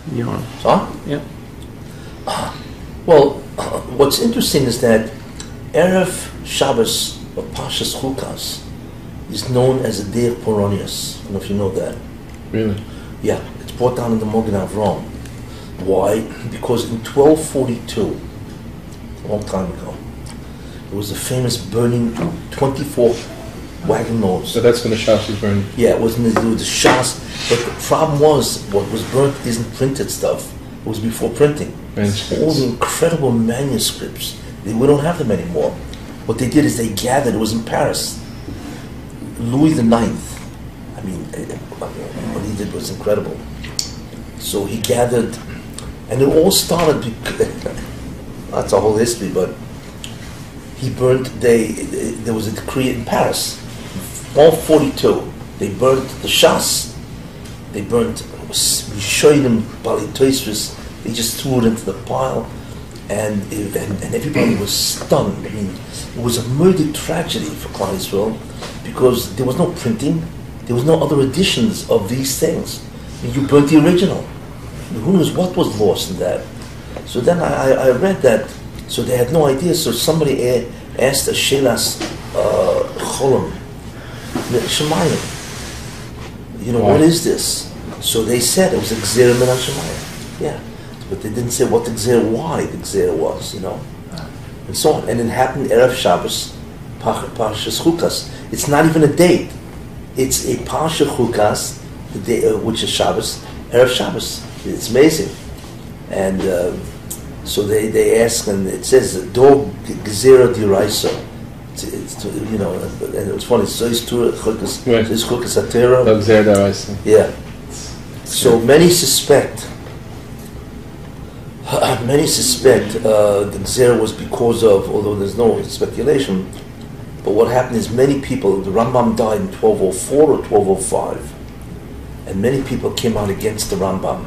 Yeah. Huh? Yeah. Well, what's interesting is that Erev Shabbos of Pashas Chukas is known as the Day of Poronius. I don't know if you know that. Really? Yeah, it's brought down in the Mogen Avram. Why? Because in 1242, a long time ago, there was a famous burning 24 wagon loads. So that's when the Shas was burned. Yeah, it wasn't to do with the Shas, but the problem was what was burnt isn't printed stuff. It was before printing. Manuscripts. All the incredible manuscripts, we don't have them anymore. What they did is they gathered, it was in Paris. Louis IX, I mean, what he did was incredible. So he gathered, and it all started, that's a whole history, but he burnt, there was a decree in Paris, 1242, they burnt the Shas, they burnt Rishonim, Bali Tosfos, they just threw it into the pile, and everybody was stunned. I mean, it was a murder tragedy for Klal Yisrael, because there was no printing, there was no other editions of these things. I mean, you burnt the original. Who knows what was lost in that? So then I read that, so they had no idea, so somebody asked a Shelas Cholam, Shemayim, what is this? So they said it was a Gzera Min HaShemayim. Yeah. But they didn't say what the Gzera, why the Gzera was, and so on. And it happened Erev Shabbos, Parshas Chukas. It's not even a date. It's a Parsha Chukas, the day, which is Shabbos, Erev Shabbos. It's amazing. And so they ask, and it says, Do Gzera D'Oraisa. And it's funny, so it's Chukas, it's Chukas Atera. Gzera D'Oraisa. Yeah. So many suspect the Gzera was because of, although there's no speculation, but what happened is many people, the Rambam died in 1204 or 1205, and many people came out against the Rambam.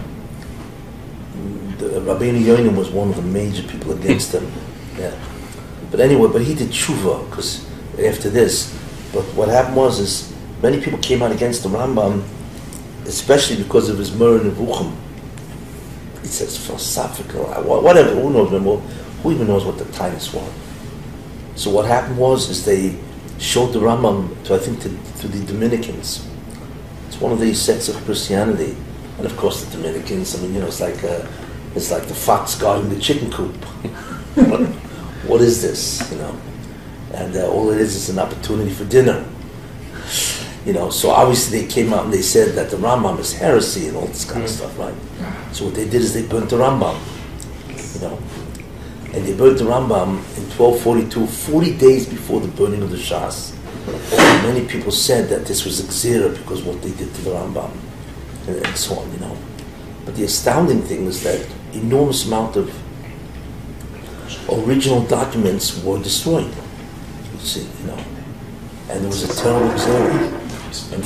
Rabbeinu Yonim was one of the major people against him. Yeah. But anyway, but he did tshuva, because after this, but what happened is many people came out against the Rambam, especially because of his Moreh Nevuchim. It says philosophical, whatever, who even knows what the titles were. So what happened is they showed the Rambam to the Dominicans. It's one of these sects of Christianity. And of course the Dominicans, it's like the fox guarding the chicken coop. What is this, And all it is an opportunity for dinner. So obviously they came out and they said that the Rambam is heresy and all this kind of stuff, right? So what they did is they burnt the Rambam, and they burnt the Rambam in 1242, 40 days before the burning of the Shas. And many people said that this was a Gzera because what they did to the Rambam, and so on, But the astounding thing is that enormous amount of original documents were destroyed, and there was a terrible Gzera. And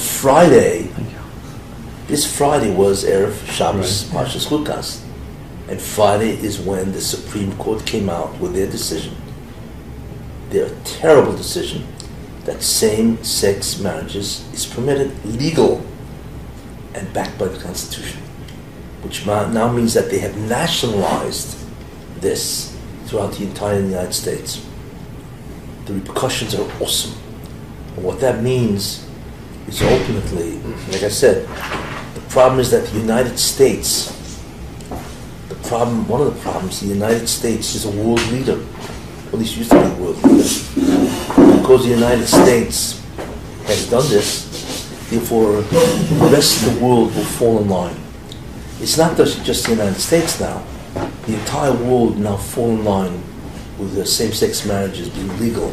this Friday was Erev Shabbos, Parshas Chukas. And Friday is when the Supreme Court came out with their decision, their terrible decision, that same-sex marriages is permitted, legal, and backed by the Constitution, which now means that they have nationalized this throughout the entire United States. The repercussions are awesome. And what that means is ultimately, like I said, the problem is that the United States, one of the problems, the United States is a world leader, or at least used to be a world leader. Because the United States has done this, therefore the rest of the world will fall in line. It's not just the United States now. The entire world now fall in line with the same-sex marriages being legal.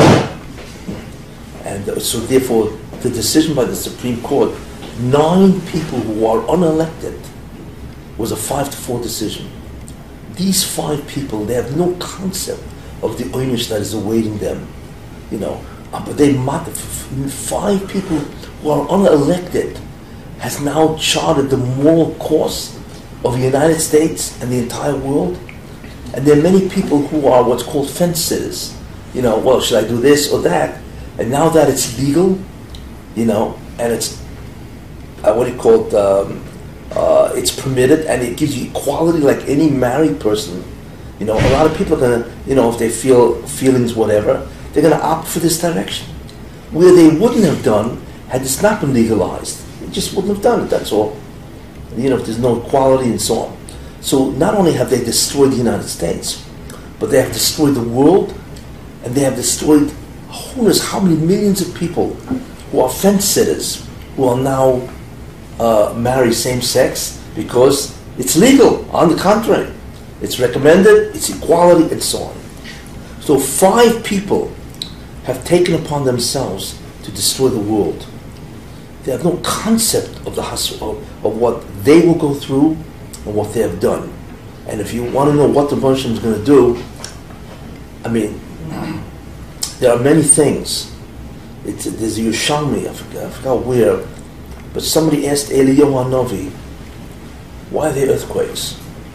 And so therefore, the decision by the Supreme Court, 9 people who are unelected, was a 5-4 decision. These 5 people, they have no concept of the oynish that is awaiting them, But they 5 people who are unelected has now charted the moral course of the United States and the entire world. And there are many people who are what's called fence sitters. Should I do this or that? And now that it's legal, and it's, It's permitted, and it gives you equality like any married person. You know, a lot of people are gonna, you know, if they feel feelings, whatever, they're gonna opt for this direction, where they wouldn't have done had this not been legalized. They just wouldn't have done it. That's all. You know, if there's no equality and so on. So not only have they destroyed the United States, but they have destroyed the world, and they have destroyed who knows how many millions of people who are fence sitters, who are now marry same sex because it's legal. On the contrary, it's recommended, it's equality, and so on. So 5 people have taken upon themselves to destroy the world. They have no concept of the of what they will go through and what they have done. And if you want to know what the Muslim is going to do, I mean, there are many things. There's a Yerushalmi, I forgot where, but somebody asked Eliyahu Hanavi, why are there earthquakes?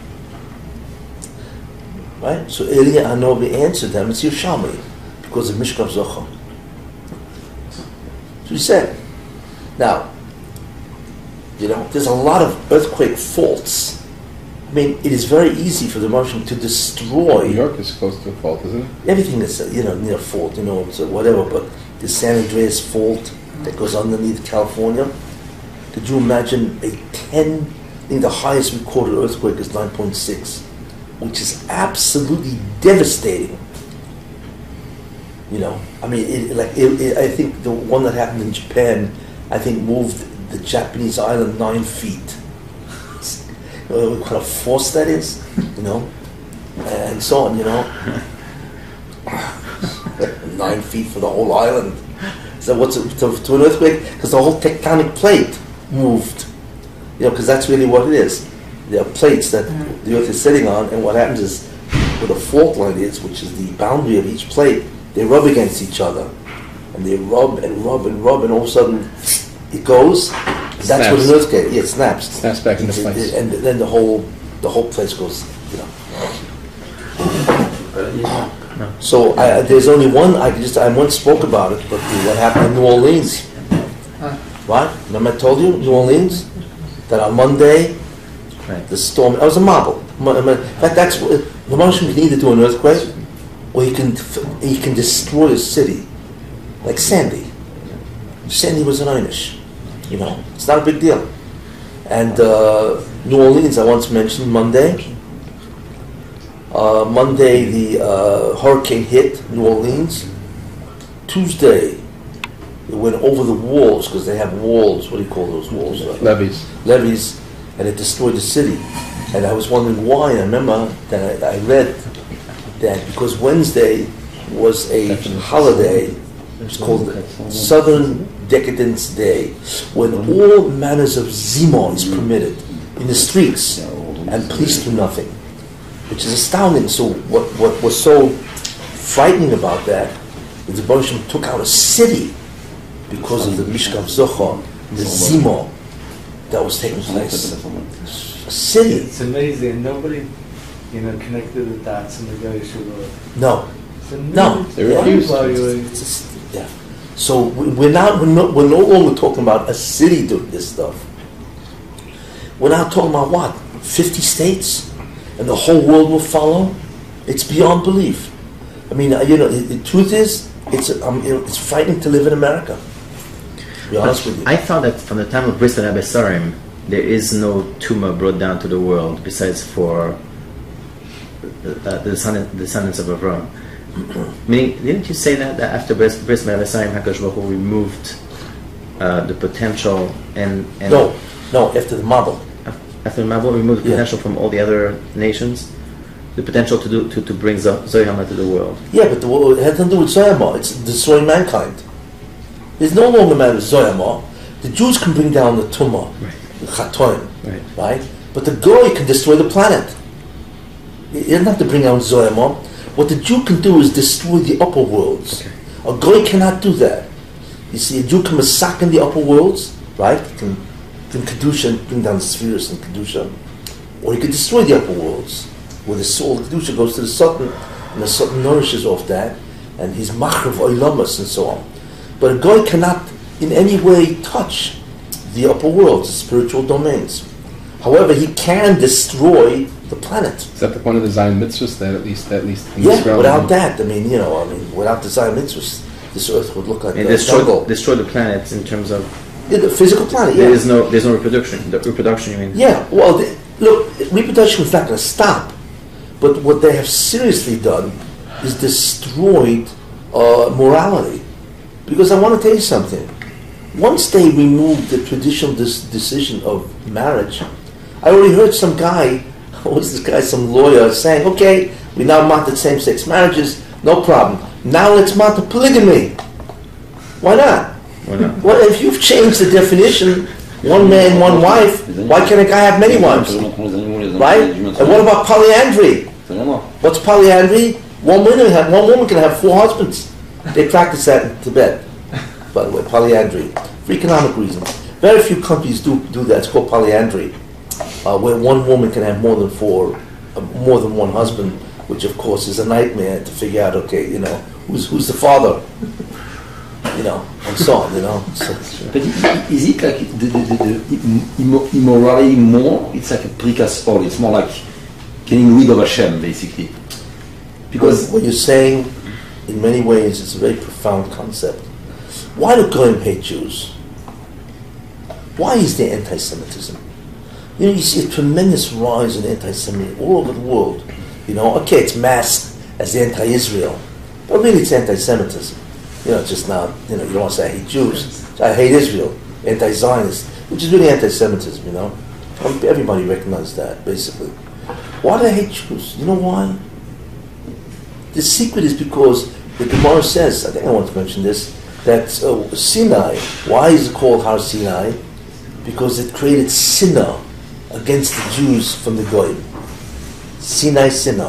Right? So Eliyahu Hanavi answered them, it's Yerushalmi, because of Mishkav Zochar. So he said, now, you know, there's a lot of earthquake faults. I mean, it is very easy for the Russian to destroy. New York is close to a fault, isn't it? Everything is, you know, near fault, you know, so whatever, but the San Andreas fault that goes underneath California. Could you imagine I think the highest recorded earthquake is 9.6, which is absolutely devastating. You know, I mean, I think the one that happened in Japan, I think moved the Japanese island 9 feet. You know, what kind of force that is, you know, and so on, you know. 9 feet for the whole island. So what's it to an earthquake? Because the whole tectonic plate moved. You know, because that's really what it is. There are plates that the earth is sitting on, and what happens is, where the fault line is, which is the boundary of each plate, they rub against each other. And they rub and rub and rub, and all of a sudden it goes. That's what an earthquake, yeah, it snaps. Snaps back into place. And then the whole place goes, you know. So there's only one, I once spoke about it, but what happened in New Orleans. Right? Remember I told you, New Orleans? That on Monday, the storm, it was a marble. In fact, that's what, the Martian can either do an earthquake, or he can destroy a city. Like Sandy. Sandy was an Amish. You know, it's not a big deal. And New Orleans, I once mentioned, Monday, the hurricane hit New Orleans. Tuesday, it went over the walls, because they have walls, what do you call those walls? Levees, and it destroyed the city. And I was wondering why. I remember that I read that because Wednesday was a holiday, it's called Southern Decadence Day, when all manners of zima is permitted in the streets, and police do nothing, which is astounding. So what was so frightening about that is the Baruch took out a city because of the Mishkav Zochar, the zima that was taking place. A city. It's amazing. Nobody, connected the dots in the Goyish world. No. No, they refuse. Yeah. So we're no longer talking about a city doing this stuff. We're now talking about what? 50 states, and the whole world will follow. It's beyond belief. I mean, the truth is, it's frightening to live in America. To be honest with you. I thought that from the time of Bris and Abesarim, there is no tumor brought down to the world besides for the descendants of Avram. Meaning, didn't you say that after Bris and Abesarim, HaKadosh Baruch Hu removed the potential and No, after the Mabul. After the Mabul removed the potential from all the other nations, the potential to bring Zoyama to the world. Yeah, but it had nothing to do with Zoyama. It's destroying mankind. There's no longer a matter of Zoyama. The Jews can bring down the Tumah, the Chatoim, right? But the Goy can destroy the planet. He doesn't have to bring down Zoyama. What the Jew can do is destroy the upper worlds. Okay. A Goy cannot do that. You see, a Jew can massacre in the upper worlds, right? He can Kedusha and bring down the spheres in Kedusha. Or he can destroy the upper worlds, where the soul of Kedusha goes to the Satan, and the Satan nourishes off that, and he's Machrav Oilamas and so on. But a Goy cannot in any way touch the upper worlds, the spiritual domains. However, he can destroy the planet. Is that the point of the Zion mitzvahs? That at least in Yeah, Israel, without that, without the Zion mitzvahs, this earth would look like And a jungle. destroy the planet in terms of Yeah, the physical planet, yeah. there's no reproduction. The reproduction, you mean? Yeah, well, look, reproduction is not going to stop. But what they have seriously done is destroyed morality. Because I want to tell you something. Once they removed the traditional decision of marriage, I already heard some guy, some lawyer saying, okay, we now mounted same-sex marriages, no problem. Now let's mount the polygamy. Why not? Why not? Well, if you've changed the definition, one man, one wife, why can't a guy have many wives? Right? And what about polyandry? What's polyandry? One woman can have 4 husbands. They practice that in Tibet, by the way, polyandry. For economic reasons. Very few countries do that. It's called polyandry, where one woman can have more than one husband, which of course is a nightmare to figure out, okay, who's the father? And so on, So, But is it like the immorality more? It's like a precast all. It's more like getting rid of Hashem, basically. Because what you're saying, in many ways, it's a very profound concept. Why do Goyim hate Jews? Why is there anti-Semitism? You see a tremendous rise in anti-Semitism all over the world. Okay, it's masked as anti-Israel, but really it's anti-Semitism. Just now, you don't want to say I hate Jews. I hate Israel, anti-Zionist, which is really anti-Semitism, Everybody recognizes that, basically. Why do they hate Jews? You know why? The secret is because the Gemara says, I think I want to mention this, that Sinai, why is it called Har Sinai? Because it created sinner against the Jews from the Goyim. Sinai sinner.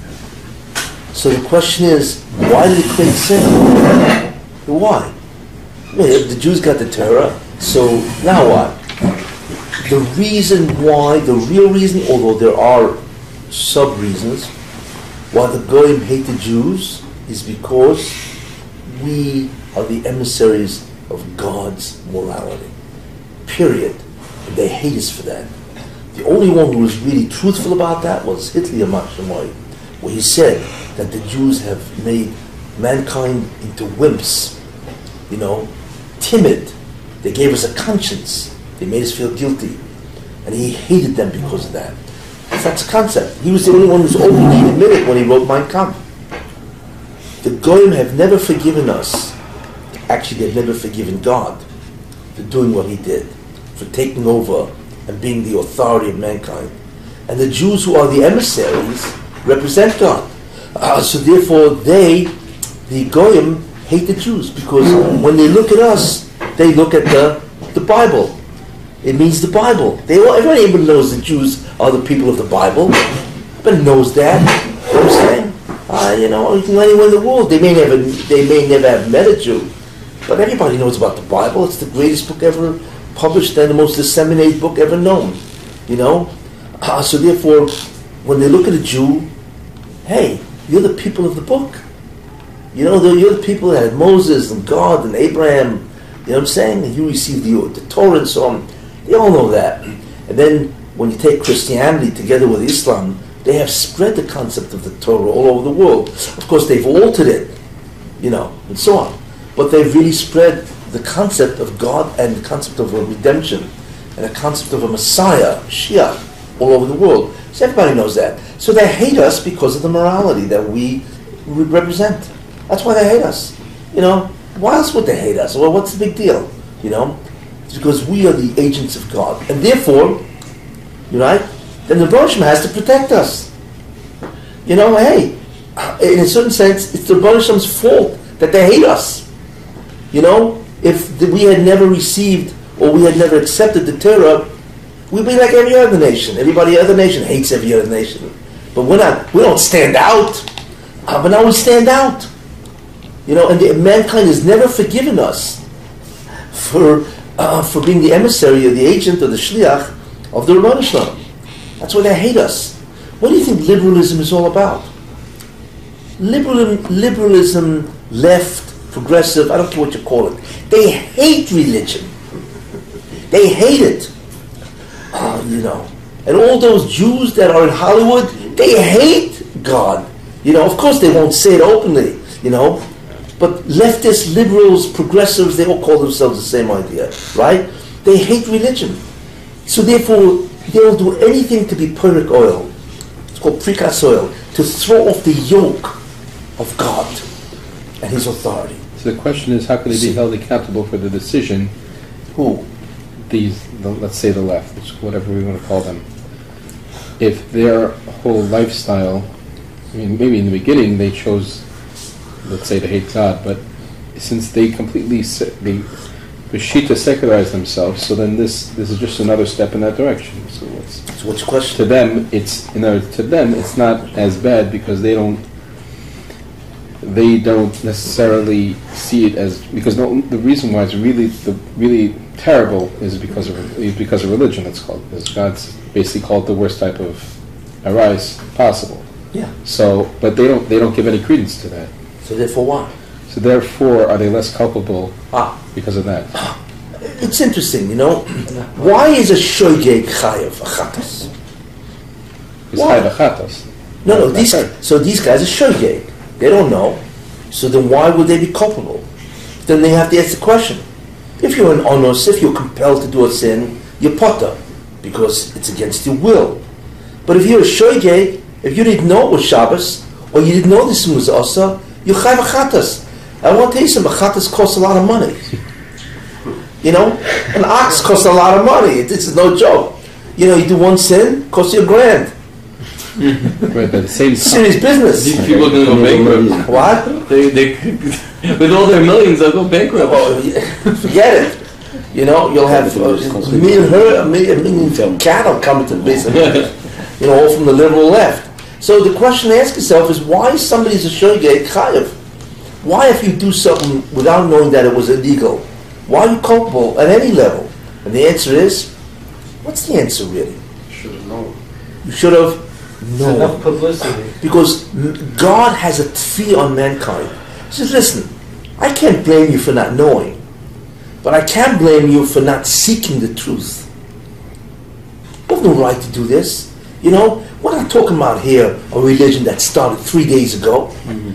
So the question is, why did it create sinner? Why? The Jews got the Torah, so now what? The reason why, the real reason, although there are sub-reasons, why the Goyim hate the Jews is because we are the emissaries of God's morality. Period. And they hate us for that. The only one who was really truthful about that was Hitler Yamach, where he said that the Jews have made mankind into wimps, timid. They gave us a conscience. They made us feel guilty. And he hated them because of that. That's a concept. He was the only one who's openly admitted when he wrote Mein Kampf. The Goyim have never forgiven us. Actually, they've never forgiven God for doing what he did, for taking over and being the authority of mankind. And the Jews, who are the emissaries, represent God. So therefore, the Goyim, hate the Jews, because when they look at us, they look at the Bible. It means the Bible. Everybody knows the Jews are the people of the Bible. Everybody knows that. You know what I'm saying? You can anywhere in the world. They may never have met a Jew, but everybody knows about the Bible. It's the greatest book ever published and the most disseminated book ever known. So therefore, when they look at a Jew, hey, you're the people of the book. You're the people that had Moses and God and Abraham. You know what I'm saying? And you received the Torah and so on. They all know that. And then when you take Christianity together with Islam, they have spread the concept of the Torah all over the world. Of course, they've altered it, and so on. But they've really spread the concept of God and the concept of a redemption and the concept of a Messiah, Mashiach, all over the world. So everybody knows that. So they hate us because of the morality that we represent. That's why they hate us. Why else would they hate us? Well, what's the big deal? It's because we are the agents of God. And therefore, right, then the Baruch Shem has to protect us. Hey, in a certain sense, it's the Baruch Shem's fault that they hate us. If we had never received or we had never accepted the Torah, we'd be like every other nation. Every other nation hates every other nation. But we don't stand out. But now we stand out. And mankind has never forgiven us for being the emissary or the agent or the shliach of the Ribbono Shel Olam. That's why they hate us. What do you think liberalism is all about? Liberalism, left, progressive, I don't care what you call it. They hate religion. They hate it. And all those Jews that are in Hollywood, they hate God. You know, of course they won't say it openly, you know. But leftists, liberals, progressives, they all call themselves the same idea, right? They hate religion. So therefore, they'll do anything to be purik oil. It's called prikas oil, to throw off the yoke of God and His authority. So the question is, how can they be held accountable for the decision? Who? Let's say the left, whatever we want to call them. If their whole lifestyle, I mean, maybe in the beginning they chose, let's say, to hate God, but since they completely Beshita secularized themselves, so then this is just another step in that direction. So what's your question? To them, it's not as bad because they don't necessarily see it as, because the reason why it's really terrible is because of religion. It's called, because God's basically called the worst type of arise possible. Yeah. So, but they don't give any credence to that. So therefore, why? So therefore, are they less culpable because of that? It's interesting, you know. Why is a shoygeg chayav a chatas? It's chayav a chatas. No. These guys are shoygeg. They don't know. So then, why would they be culpable? Then they have to ask the question. If you're an onus, if you're compelled to do a sin, you're potter because it's against your will. But if you're a shoygeg, if you didn't know it was Shabbos or you didn't know this was asa, you're chayav a chatas. I want to tell you something, a chatas costs a lot of money. You know, an ox costs a lot of money. This is no joke. You know, you do one sin, costs you $1,000. Right, but the same serious business. These people are going to go bankrupt. What? They with all their millions, they'll go bankrupt. Forget it. You know, you'll have a million cattle coming to the base of you know, all from the liberal left. So the question to ask yourself is, why somebody's a shoygeg chayav? Why, if you do something without knowing that it was illegal, why are you culpable at any level? And the answer is, what's the answer really? Should have known. You should have known. Enough publicity. Because God has a tfi on mankind. He says, listen, I can't blame you for not knowing, but I can blame you for not seeking the truth. You have no right to do this. You know, we're not talking about here a religion that started 3 days ago.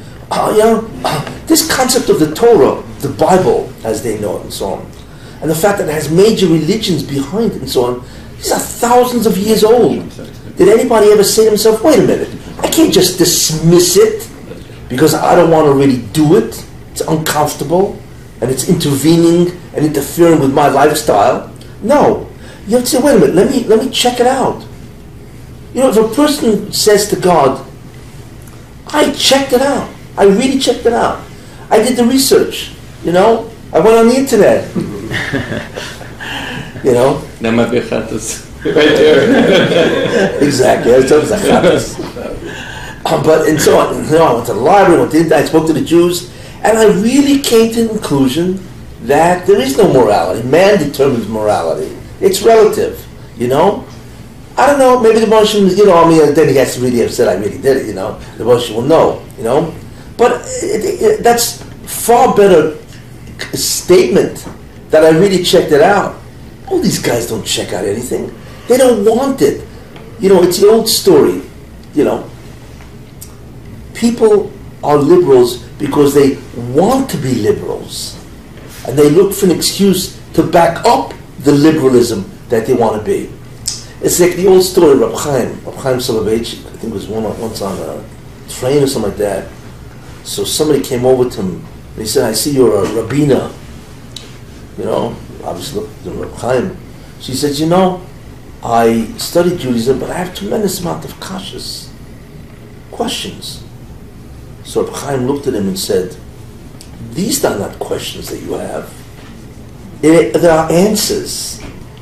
This concept of the Torah, the Bible, as they know it, and so on, and the fact that it has major religions behind it, and so on, these are thousands of years old. Did anybody ever say to himself, wait a minute, I can't just dismiss it because I don't want to really do it. It's uncomfortable, and it's intervening and interfering with my lifestyle. No. You have to say, wait a minute, let me check it out. You know, if a person says to God, I checked it out. I really checked it out. I did the research, you know. I went on the internet. You know. That might be a chatas. Right there. Exactly. I was talking about chatas. But and so on. You know, I went to the library, went to the internet, I spoke to the Jews, and I really came to the conclusion that there is no morality. Man determines morality. It's relative, you know. I don't know, maybe the Moshe, you know, I mean, then he has to really have said I really did it, you know. The Moshe will know, you know. But that's far better statement that I really checked it out. All these guys don't check out anything. They don't want it. You know, it's the old story, you know. People are liberals because they want to be liberals. And they look for an excuse to back up the liberalism that they want to be. It's like the old story of Reb Chaim Soloveitchik. I think it was once on a train or something like that. So somebody came over to him and he said, I see you're a rabbina. You know, obviously looked at Reb Chaim. She said, you know, I studied Judaism, but I have a tremendous amount of questions. So Reb Chaim looked at him and said, these are not questions that you have. There are answers.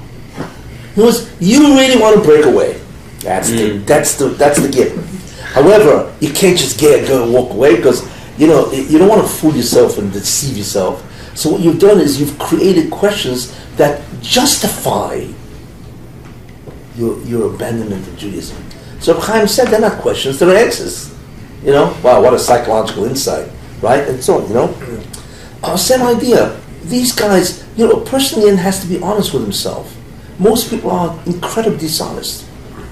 You really want to break away. That's the gift. However, you can't just go and walk away because you know you don't want to fool yourself and deceive yourself. So what you've done is you've created questions that justify your abandonment of Judaism. So Chaim said they're not questions; they're answers. You know, wow, what a psychological insight, right? And so on. You know, same idea. These guys, you know, a person in the end has to be honest with himself. Most people are incredibly dishonest.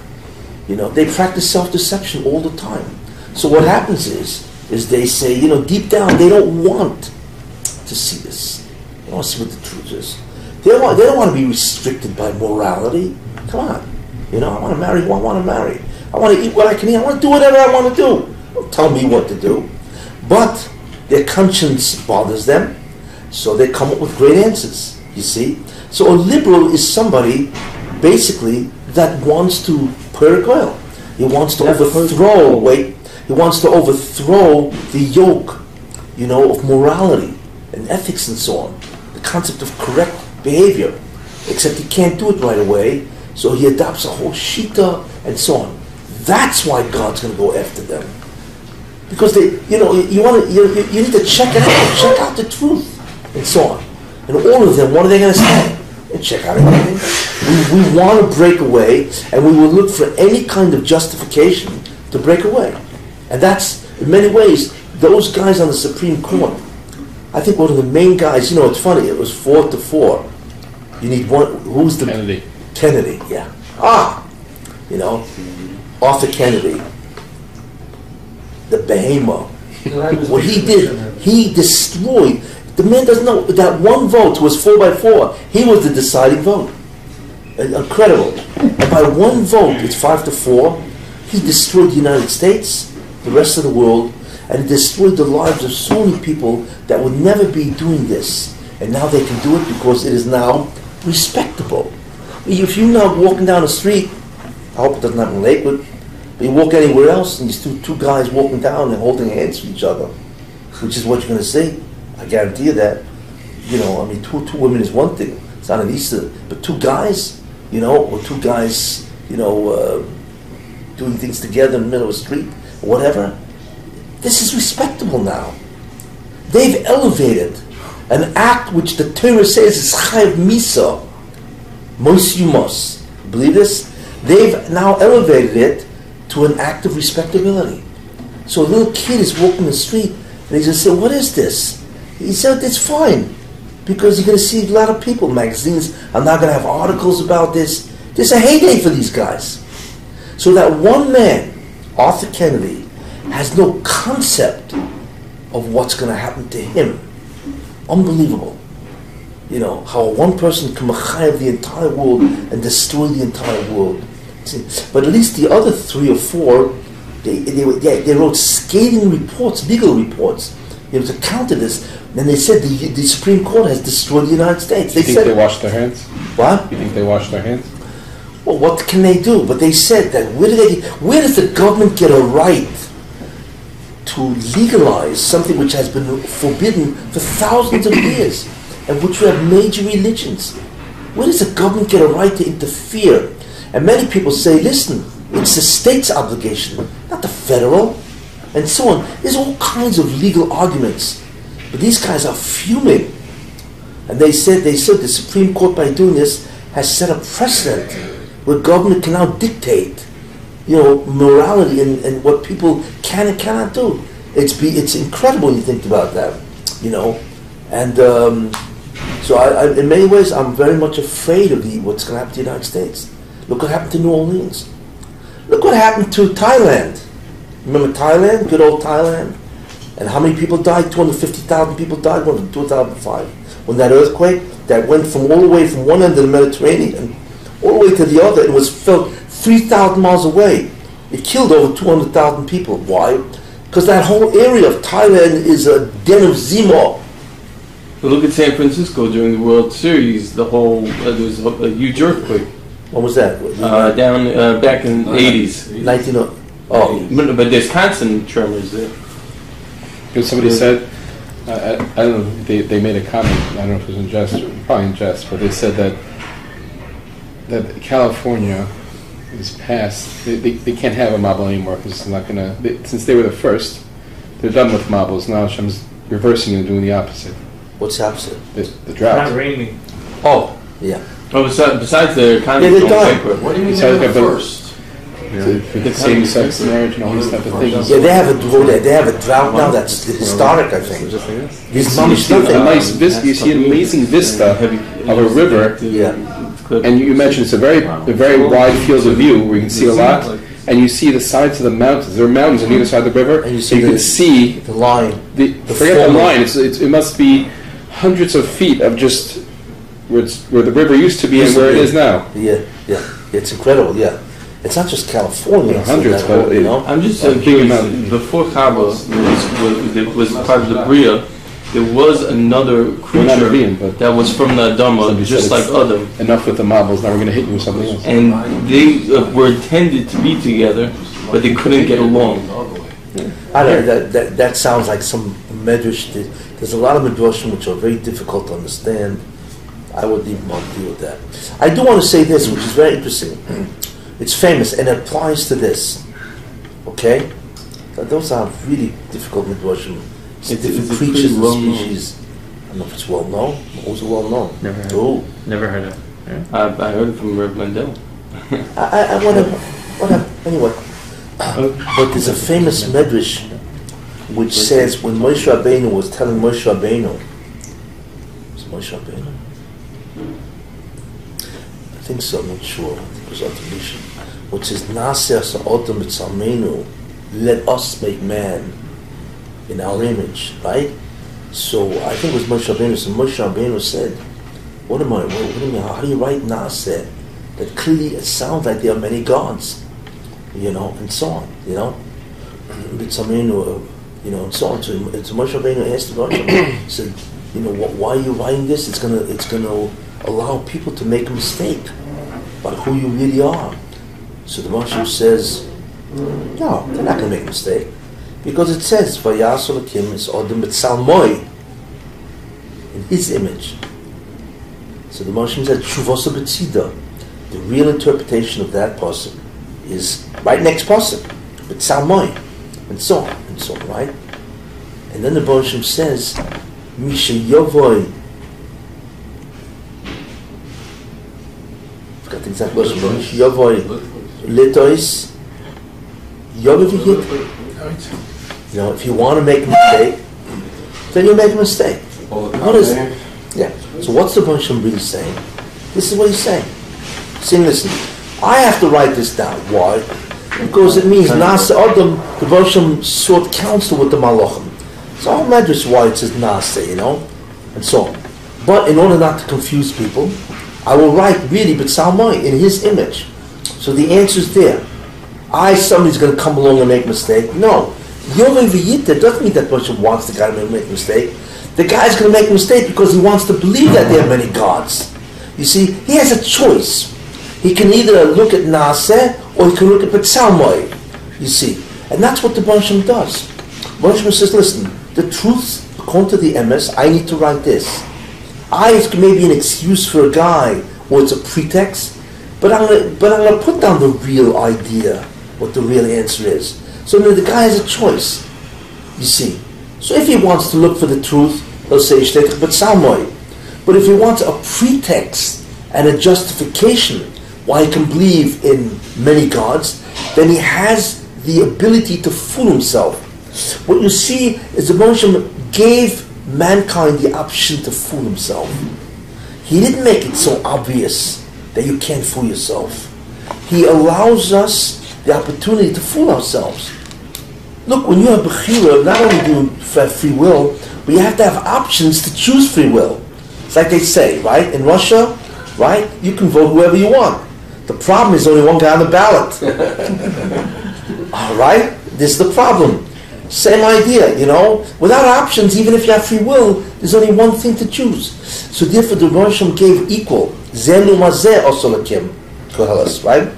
They practice self-deception all the time. So what happens is they say, deep down they don't want to see this. They don't want to see what the truth is. They don't want to be restricted by morality. Come on. I want to marry who I want to marry. I want to eat what I can eat. I want to do whatever I want to do. Don't tell me what to do. But their conscience bothers them, so they come up with great answers, you see. So a liberal is somebody, basically, that wants to pergoil. He wants to overthrow, he wants to overthrow the yoke, of morality and ethics and so on. The concept of correct behavior. Except he can't do it right away, so he adopts a whole shita and so on. That's why God's going to go after them. Because you need to check out the truth and so on. And all of them, what are they going to say? And check out everything. We want to break away, and we will look for any kind of justification to break away. And that's, in many ways, those guys on the Supreme Court. I think one of the main guys, it's funny, it was 4-4. You need one, who's the... Kennedy, yeah. Arthur Kennedy, the behemoth. What he did, he destroyed. The man doesn't know, that one vote was 4-4. He was the deciding vote. Incredible. And by one vote, it's 5-4. He destroyed the United States, the rest of the world, and destroyed the lives of so many people that would never be doing this. And now they can do it because it is now respectable. If you're now walking down the street, I hope it doesn't happen in Lakewood, but you walk anywhere else and you see two guys walking down and holding hands with each other, which is what you're going to see. I guarantee you that. Two women is one thing. It's not an Easter. But two guys, or two guys, doing things together in the middle of the street, or whatever, this is respectable now. They've elevated an act which the Torah says is chayav misa, mos yumos. Believe this? They've now elevated it to an act of respectability. So a little kid is walking the street and he's going to say, what is this? He said, it's fine, because you're going to see a lot of people. Magazines are not going to have articles about this. There's a heyday for these guys. So that one man, Arthur Kennedy, has no concept of what's going to happen to him. Unbelievable. How one person can machayev the entire world and destroy the entire world. But at least the other 3 or 4, they wrote scathing reports, legal reports, to counter this. And they said the Supreme Court has destroyed the United States. You think they washed their hands? What? You think they washed their hands? Well, what can they do? But they said that where does the government get a right to legalize something which has been forbidden for thousands of years, and which we have major religions? Where does the government get a right to interfere? And many people say, listen, it's the state's obligation, not the federal, and so on. There's all kinds of legal arguments. But these guys are fuming. And they said the Supreme Court, by doing this, has set a precedent where government can now dictate, morality and what people can and cannot do. It's incredible when you think about that, And so I, in many ways, I'm very much afraid of what's going to happen to the United States. Look what happened to New Orleans. Look what happened to Thailand. Remember Thailand? Good old Thailand? And how many people died? 250,000 people died in 2005. When that earthquake that went from all the way from one end of the Mediterranean all the way to the other, it was felt 3,000 miles away. It killed over 200,000 people. Why? Because that whole area of Thailand is a den of Zima. But look at San Francisco during the World Series. There was a huge earthquake. When was that? Down back in the 80s. 19. But there's constant tremors there. Because somebody said, I don't know, they made a comment, I don't know if it was in jest, probably in jest, but they said that California is past, they can't have a Mabul anymore because it's not going to, since they were the first, they're done with Mabuls. Now Hashem's reversing and doing the opposite. What's the opposite? The drought. Not raining. Oh, yeah. Oh, besides the economy they're going done. bankrupt. What do you mean Besides they're the that, first? The same-sex marriage and all these type of things. Yeah, they have a drought now that's historic, I think. These You see a nothing. nice vista, you see an amazing vista of a river, Yeah. and you mentioned it's a very wide field of view where you can see a lot, and you see the sides of the mountains. There are mountains on either side of the river, And you see can the- see The line. forget the form. line. It must be hundreds of feet of just where the river used to be and where it is now. Yeah, yeah. It's incredible, yeah. It's not just California. Yeah, it's hundreds, that whole, but you know. I'm just Big curious. amount. Before Kaaba was part of the Bria, there was another Well, not creature Nevi'im, but that was from the Adama, Somebody just said like it's- Adam, enough with the marbles. Now we're going to hit you with something else. and they were intended to be together, but they couldn't get along. I don't know, that sounds like some medrash. There's a lot of medrashim which are very difficult to understand. I wouldn't even want to deal with that. I do want to say this, which is very interesting. It's famous, and it applies to this. Okay? Those are really difficult medrashim. It's Is different it pretty creatures and well known? species. I don't know if it's well known. Was it well known? Never heard. Oh. Never heard of. Yeah. I heard it from Rev Mendel. I want to, anyway. But there's a famous medrash which says when Moshe Rabbeinu was telling Moshe Rabbeinu, was it Moshe Rabbeinu? I think so, I'm not sure. I think it was Artemisia. Which says, Naseh sa'otam b'tzalmeinu, let us make man in our image, right? So I think it was Moshe Rabbeinu. So Moshe Rabbeinu said, what do you mean, how do you write Naseh? That clearly it sounds like there are many gods, you know, and so on, you know. B'tzalmeinu, you know, and so on. So Moshe Rabbeinu asked the God, he said, you know, why are you writing this? It's gonna allow people to make a mistake about who you really are. So the Moshe says, no, they're not going to make a mistake. Because it says, Vayas Elokim is Odom B'Tzalmoi, in his image. So the Moshe said, Shuvosa B'Tzida. The real interpretation of that pasuk is right next pasuk, B'Tzalmoi, and so on, right? And then the Moshe says, Misha Yovoi, I forgot the exact verse, Misha Yovoi, Litois, Yovoi. You know, if you want to make a mistake, then you make a mistake. What is it? Yeah. So what's the Moshe really saying? This is what he's saying. See, listen. I have to write this down. Why? Because it means Nasa Adam, the Moshe sought counsel with the Malachim. So I'll medrash why it says Nasa, you know, and so on. But in order not to confuse people, I will write really B'Tzalmoi in his image. So the answer is there. Somebody's going to come along and make a mistake. No. Yovei V'Yita doesn't mean that Moshe wants the guy to make a mistake. The guy's going to make a mistake because he wants to believe that there are many gods. You see, he has a choice. He can either look at Naaseh or he can look at B'Tzalmoi. You see. And that's what the Moshe does. Moshe says, listen, the truth, according to the MS, I need to write this. It may be an excuse for a guy, or it's a pretext, but I'm going to put down the real idea, what the real answer is. So the guy has a choice, you see. So if he wants to look for the truth, he'll say Shteit B'Tzalmoi. But if he wants a pretext and a justification why he can believe in many gods, then he has the ability to fool himself. What you see is the Moshe gave mankind the option to fool himself. He didn't make it so obvious that you can't fool yourself. He allows us the opportunity to fool ourselves. Look, when you have Bechira, not only do you have free will, but you have to have options to choose free will. It's like they say, right? In Russia, right? You can vote whoever you want. The problem is only one guy on the ballot. All right? This is the problem. Same idea, you know? Without options, even if you have free will, there's only one thing to choose. So therefore, the Rosh Hashanah gave equal. Zenu mazeh osolakim. Koheles, right?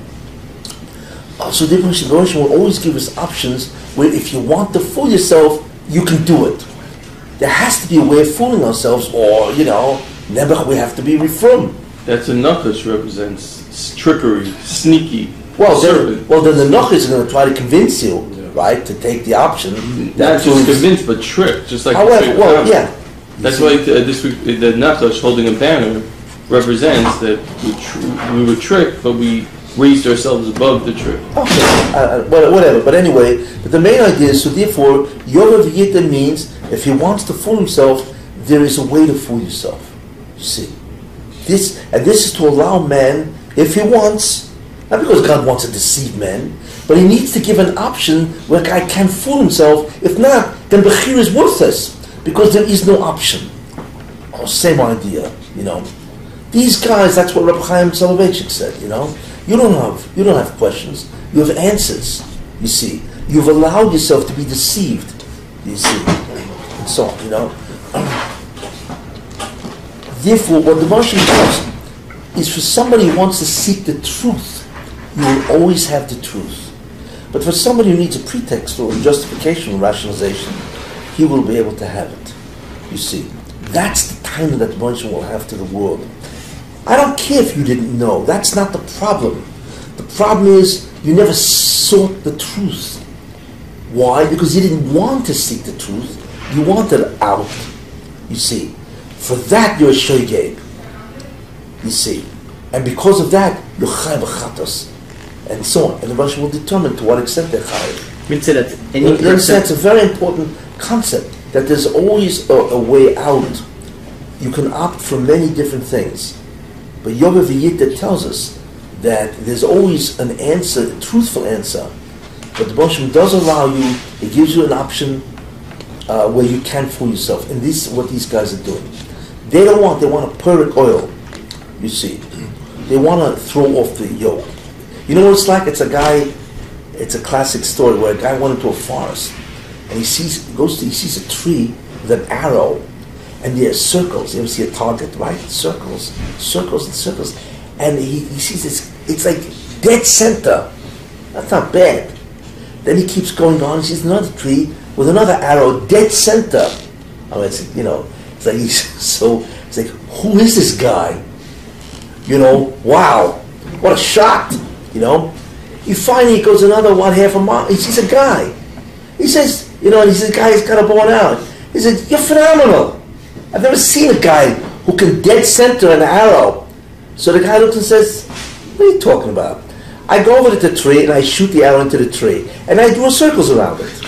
So the Rosh Hashanah will always give us options where if you want to fool yourself, you can do it. There has to be a way of fooling ourselves, or, you know, never we have to be reformed. That's a Nachash represents trickery, sneaky. Well, serpent. then the Noch is going to try to convince you, right, to take the option. Not just convinced, but tricked, just like However, the well, yeah. That's why this week the Nachash holding a banner represents that we were tricked, but we raised ourselves above the trick. Okay, whatever. But anyway, but the main idea is, so therefore, Yoga V'Yita means if he wants to fool himself, there is a way to fool yourself. You see. This is to allow man, if he wants, not because God wants to deceive men, But he needs to give an option where a guy can't fool himself. If not, then Bechir is worthless because there is no option. Oh, same idea, you know. These guys, that's what Reb Chaim Soloveitchik said, you know. You don't have questions. You have answers, you see. You've allowed yourself to be deceived, you see. And so on, you know. Therefore, what the Moshe does is for somebody who wants to seek the truth, you will always have the truth. But for somebody who needs a pretext or a justification or rationalization, he will be able to have it. You see, that's the time that Moshe will have to the world. I don't care if you didn't know. That's not the problem. The problem is you never sought the truth. Why? Because you didn't want to seek the truth. You wanted out. You see, for that you're a shoygeg. You see, and because of that you're chay v'chatos, and so on. And the Moshe will determine to what extent they're chay. We'd say that any You understand? person, It's a very important concept that there's always a way out. You can opt for many different things. But Yoga V'yita tells us that there's always an answer, a truthful answer. But the Moshe does allow you, it gives you an option where you can fool yourself. And this is what these guys are doing. They want a puric oil, you see. They want to throw off the yoke. You know what it's like? It's a classic story where a guy went into a forest and he sees a tree with an arrow, and there are circles. You ever see a target, right? Circles and circles. And he sees this, it's like dead center. That's not bad. Then he keeps going on, he sees another tree with another arrow, dead center. I mean, it's, you know, it's like it's like, who is this guy? You know, wow, what a shot, you know. He finally goes another half a mile, he sees a guy. He says, you know, he says, the guy's got a bow and arrow. He said, you're phenomenal. I've never seen a guy who can dead center an arrow. So the guy looks and says, what are you talking about? I go over to the tree and I shoot the arrow into the tree and I draw circles around it.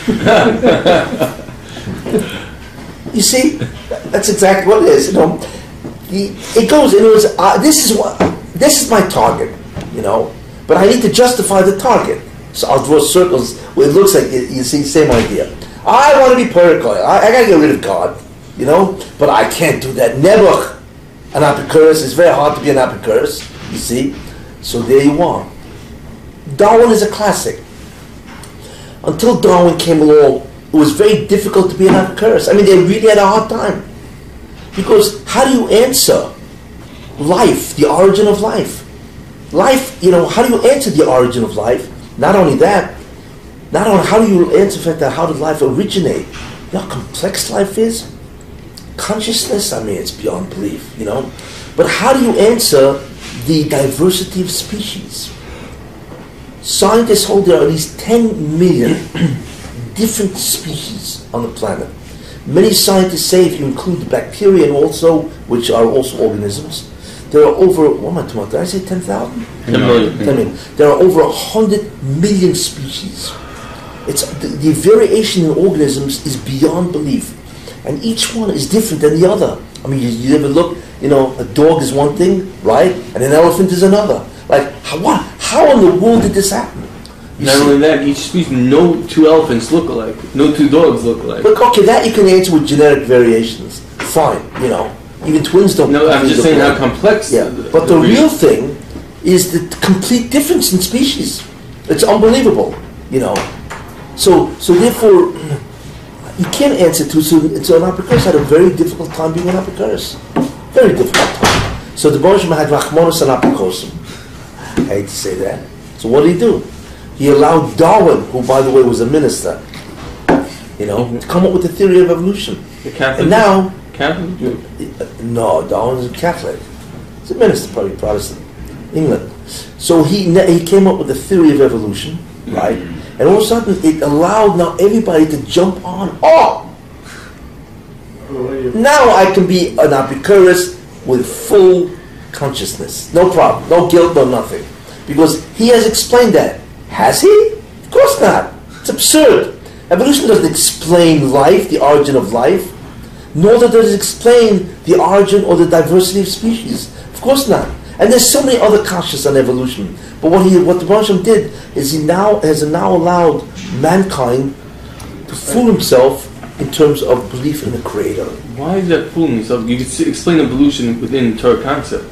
You see, that's exactly what it is. You know, it goes. In other words, this is my target. You know, but I need to justify the target. So I'll draw circles where it looks like you see, same idea. I want to be perfect. I got to get rid of God. You know, but I can't do that. Never an Apikuros. It's very hard to be an Apikuros. You see, so there you are. Darwin is a classic. Until Darwin came along, it was very difficult to be an Apikuros. I mean, they really had a hard time. Because how do you answer life, the origin of life? Life, you know, how do you answer the origin of life? Not only that, how do you answer the fact that how did life originate? You know how complex life is? Consciousness, I mean, it's beyond belief, you know. But how do you answer the diversity of species? Scientists hold there are at least 10 million different species on the planet. Many scientists say if you include the bacteria and also, which are also organisms, there are over, what am I talking about? Did I say 10,000? 10 million. 10 million. There are over 100 million species. It's the variation in organisms is beyond belief. And each one is different than the other. I mean, you ever look, you know, a dog is one thing, right? And an elephant is another. Like, how in the world did this happen? Not only that, each species, no two elephants look alike. No two dogs look alike. But okay, that you can answer with genetic variations. Fine, you know. Even twins don't. No, I'm just look saying how alike. complex. Yeah, but the real thing is the complete difference in species. It's unbelievable, you know. So therefore, you can't answer too soon. So an Apikuros had a very difficult time being an Apikuros. Very difficult time. So the Baruch had Rachmanos and Apikosim. I hate to say that. So what did he do? He allowed Darwin, who by the way was a minister, you know, to come up with the theory of evolution. The Catholic. And now, Catholic Jew. no, Darwin is a Catholic. He's a minister, probably Protestant, England. So he came up with the theory of evolution, right? And all of a sudden, it allowed now everybody to jump on. Oh, now I can be an Apikuros with full consciousness, no problem, no guilt, no nothing, because he has explained that. Has he? Of course not. It's absurd. Evolution doesn't explain life, the origin of life, nor does it explain the origin or the diversity of species. Of course not. And there's so many other kashas on evolution. But what the Rebbe did is he has now allowed mankind to fool himself in terms of belief in the Creator. Why is that fooling yourself? You could explain evolution within Torah concept.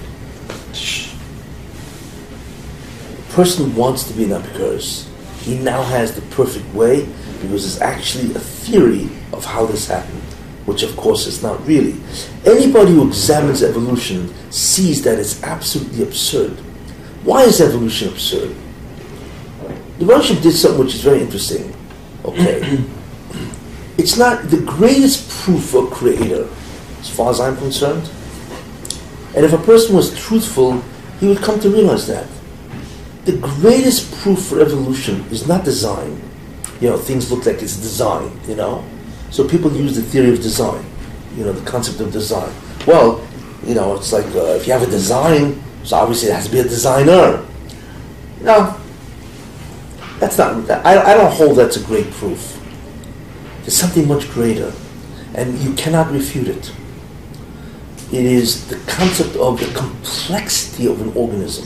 A person wants to be an Epicurus. He now has the perfect way because there's actually a theory of how this happened, which of course is not really. Anybody who examines evolution sees that it's absolutely absurd. Why is evolution absurd? The Russian did something which is very interesting. Okay. It's not the greatest proof for a creator, as far as I'm concerned. And if a person was truthful, he would come to realize that. The greatest proof for evolution is not design. Things look like it's design, So people use the theory of design, the concept of design. Well, it's like if you have a design, so obviously it has to be a designer. No, that's not. I don't hold that's a great proof. There's something much greater, and you cannot refute it. It is the concept of the complexity of an organism.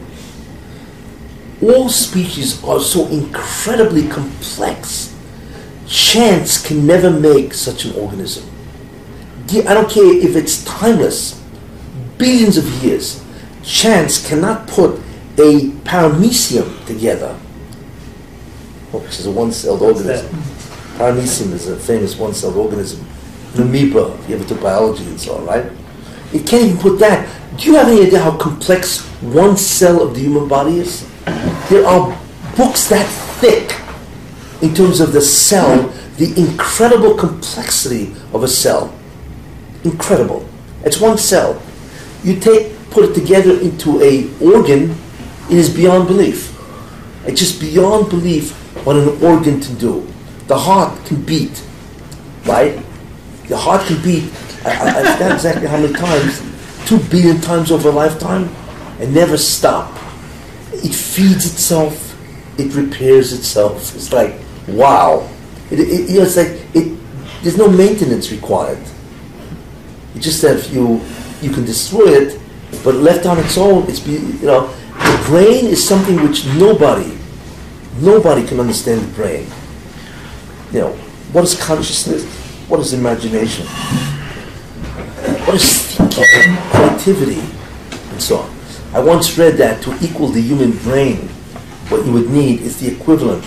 All species are so incredibly complex. Chance can never make such an organism. I don't care if it's timeless, billions of years. Chance cannot put a paramecium together, which is a one-celled organism. Paramecium is a famous one-celled organism. An amoeba, if you ever took biology and so on, right? It can't even put that. Do you have any idea how complex one cell of the human body is? There are books that thick in terms of the cell, the incredible complexity of a cell. Incredible. It's one cell. You put it together into an organ, it is beyond belief. It's just beyond belief what an organ can do. The heart can beat, right? The heart can beat, I forgot exactly how many times, 2 billion times over a lifetime, and never stop. It feeds itself, it repairs itself. It's like, wow. It's like, there's no maintenance required. It's just that if you can destroy it, but left on its own, the brain is something which nobody can understand the brain. What is consciousness? What is imagination? What is thinking, creativity, and so on? I once read that to equal the human brain, what you would need is the equivalent,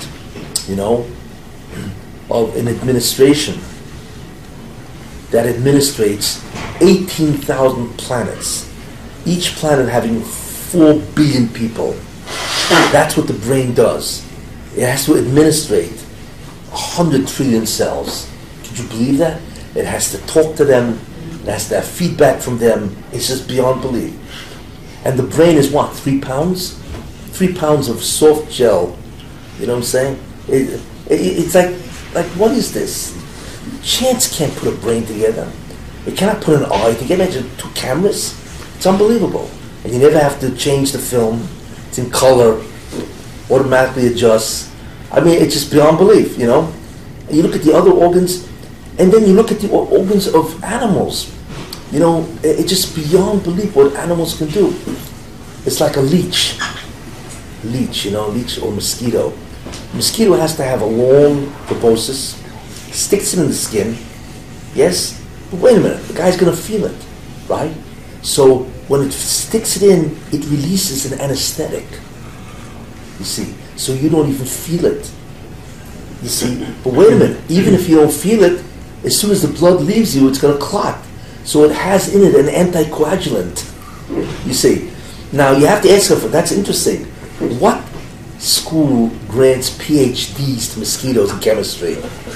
of an administration that administrates 18,000 planets, each planet having 4 billion people. That's what the brain does. It has to administrate 100 trillion cells. Could you believe that? It has to talk to them, it has to have feedback from them. It's just beyond belief. And the brain is what, 3 pounds? 3 pounds of soft gel. You know what I'm saying? It's like what is this? Chance can't put a brain together. It cannot put an eye together. Imagine 2 cameras. It's unbelievable. And you never have to change the film. It's in color, automatically adjusts. I mean, it's just beyond belief, And you look at the other organs, and then you look at the organs of animals. It's just beyond belief what animals can do. It's like a leech. Leech or mosquito. Mosquito has to have a long proboscis, sticks it in the skin, yes? But wait a minute, the guy's going to feel it, right? So when it sticks it in, it releases an anesthetic, you see. So you don't even feel it, you see. But wait a minute, even if you don't feel it, as soon as the blood leaves you, it's going to clot. So it has in it an anticoagulant, you see. Now you have to ask yourself, that's interesting. What school grants PhDs to mosquitoes in chemistry?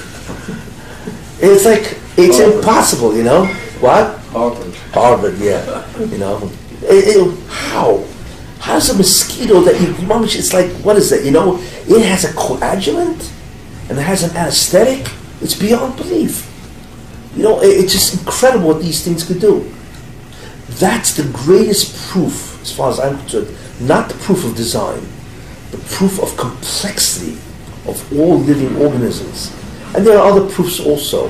It's like, it's impossible, What? Harvard, yeah. How? How's a mosquito that it's like, what is it? It has a coagulant and it has an anesthetic. It's beyond belief. It's just incredible what these things could do. That's the greatest proof, as far as I'm concerned, not the proof of design, the proof of complexity of all living organisms. And there are other proofs also.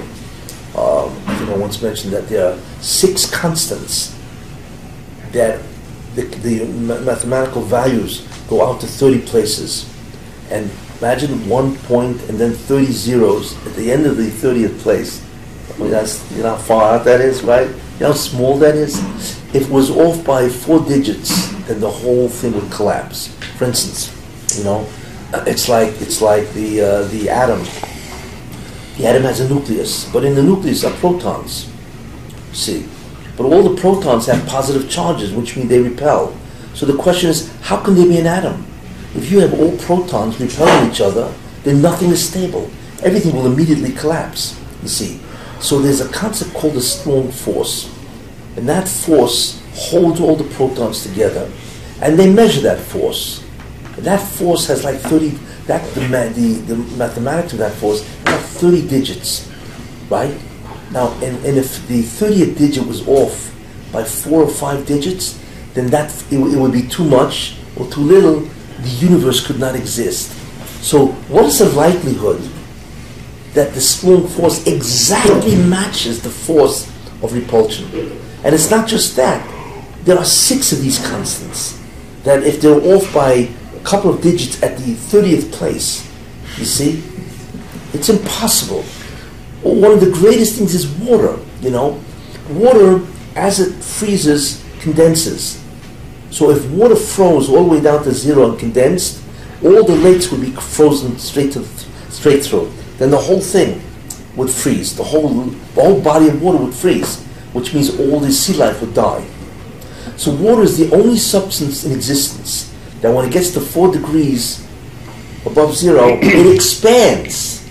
I think I once mentioned that there are 6 constants that the the mathematical values go out to 30 places. And imagine 1 point and then 30 zeros at the end of the 30th place. I mean, that's, you know how far out that is, right? You know how small that is? If it was off by 4 digits, then the whole thing would collapse. For instance, you know, it's like the atom. The atom has a nucleus, but in the nucleus are protons. See, but all the protons have positive charges, which mean they repel. So the question is, how can they be an atom? If you have all protons repelling each other, then nothing is stable. Everything will immediately collapse. You see, so there's a concept called a strong force, and that force holds all the protons together, and they measure that force. And that force has like 30. The mathematics of that force is like 30 digits, right? Now, and if the 30th digit was off by 4 or 5 digits, then it would be too much or too little. The universe could not exist. So, what is the likelihood that the strong force exactly matches the force of repulsion? And it's not just that. There are 6 of these constants that if they're off by a couple of digits at the 30th place, you see, it's impossible. One of the greatest things is water, you know. Water, as it freezes, condenses. So if water froze all the way down to 0 and condensed, all the lakes would be frozen straight through. Then the whole thing would freeze. The whole body of water would freeze, which means all the sea life would die. So water is the only substance in existence that when it gets to 4 degrees above 0, it expands.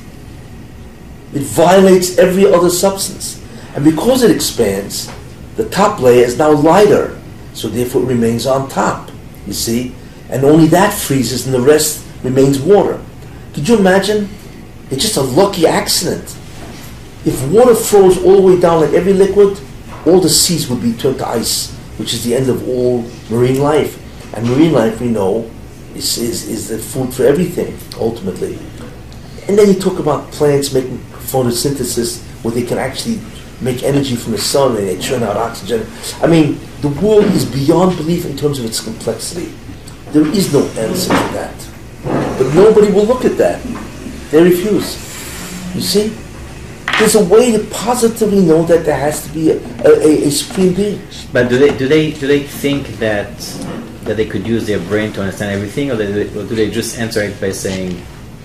It violates every other substance. And because it expands, the top layer is now lighter, so therefore it remains on top, you see? And only that freezes and the rest remains water. Could you imagine? It's just a lucky accident. If water froze all the way down like every liquid, all the seas would be turned to ice, which is the end of all marine life. And marine life, we know, is the food for everything, ultimately. And then you talk about plants making photosynthesis, where they can actually make energy from the sun and they churn out oxygen. I mean, the world is beyond belief in terms of its complexity. There is no answer to that. But nobody will look at that. They refuse. You see? There's a way to positively know that there has to be a supreme being. But do they think that they could use their brain to understand everything, or do they just answer it by saying,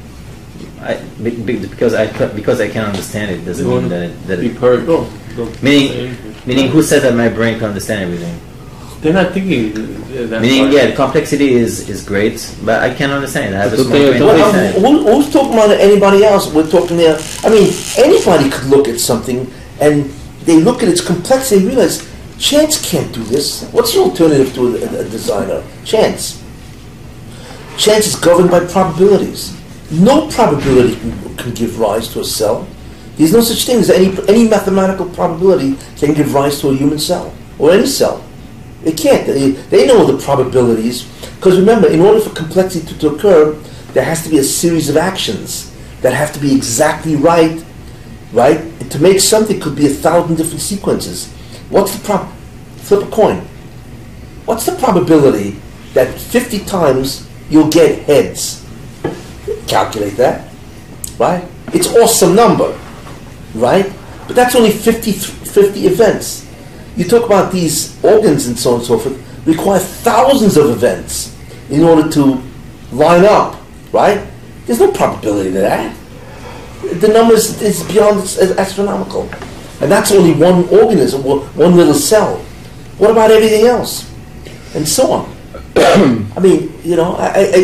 because I can understand it doesn't mean that be it, heard. meaning who said that my brain can understand everything? They're not thinking that Meaning, far. yeah, complexity is great, but I can't understand it. I have a But small they- brain. don't to they- understand it. Who's talking about anybody else? We're talking there. I mean, anybody could look at something and they look at its complexity and realize, chance can't do this. What's the alternative to a designer? Chance. Chance is governed by probabilities. No probability can give rise to a cell. There's no such thing as any mathematical probability can give rise to a human cell or any cell. It can't. They know the probabilities because remember, in order for complexity to occur, there has to be a series of actions that have to be exactly right. Right? And to make something could be 1,000 different sequences. What's the flip a coin. What's the probability that 50 times you'll get heads? Calculate that, right? It's awesome number, right? But that's only 50 events. You talk about these organs and so on and so forth, require thousands of events in order to line up, right? There's no probability to that. The number is beyond astronomical. And that's only one organism, one little cell. What about everything else? And so on. I mean, you know,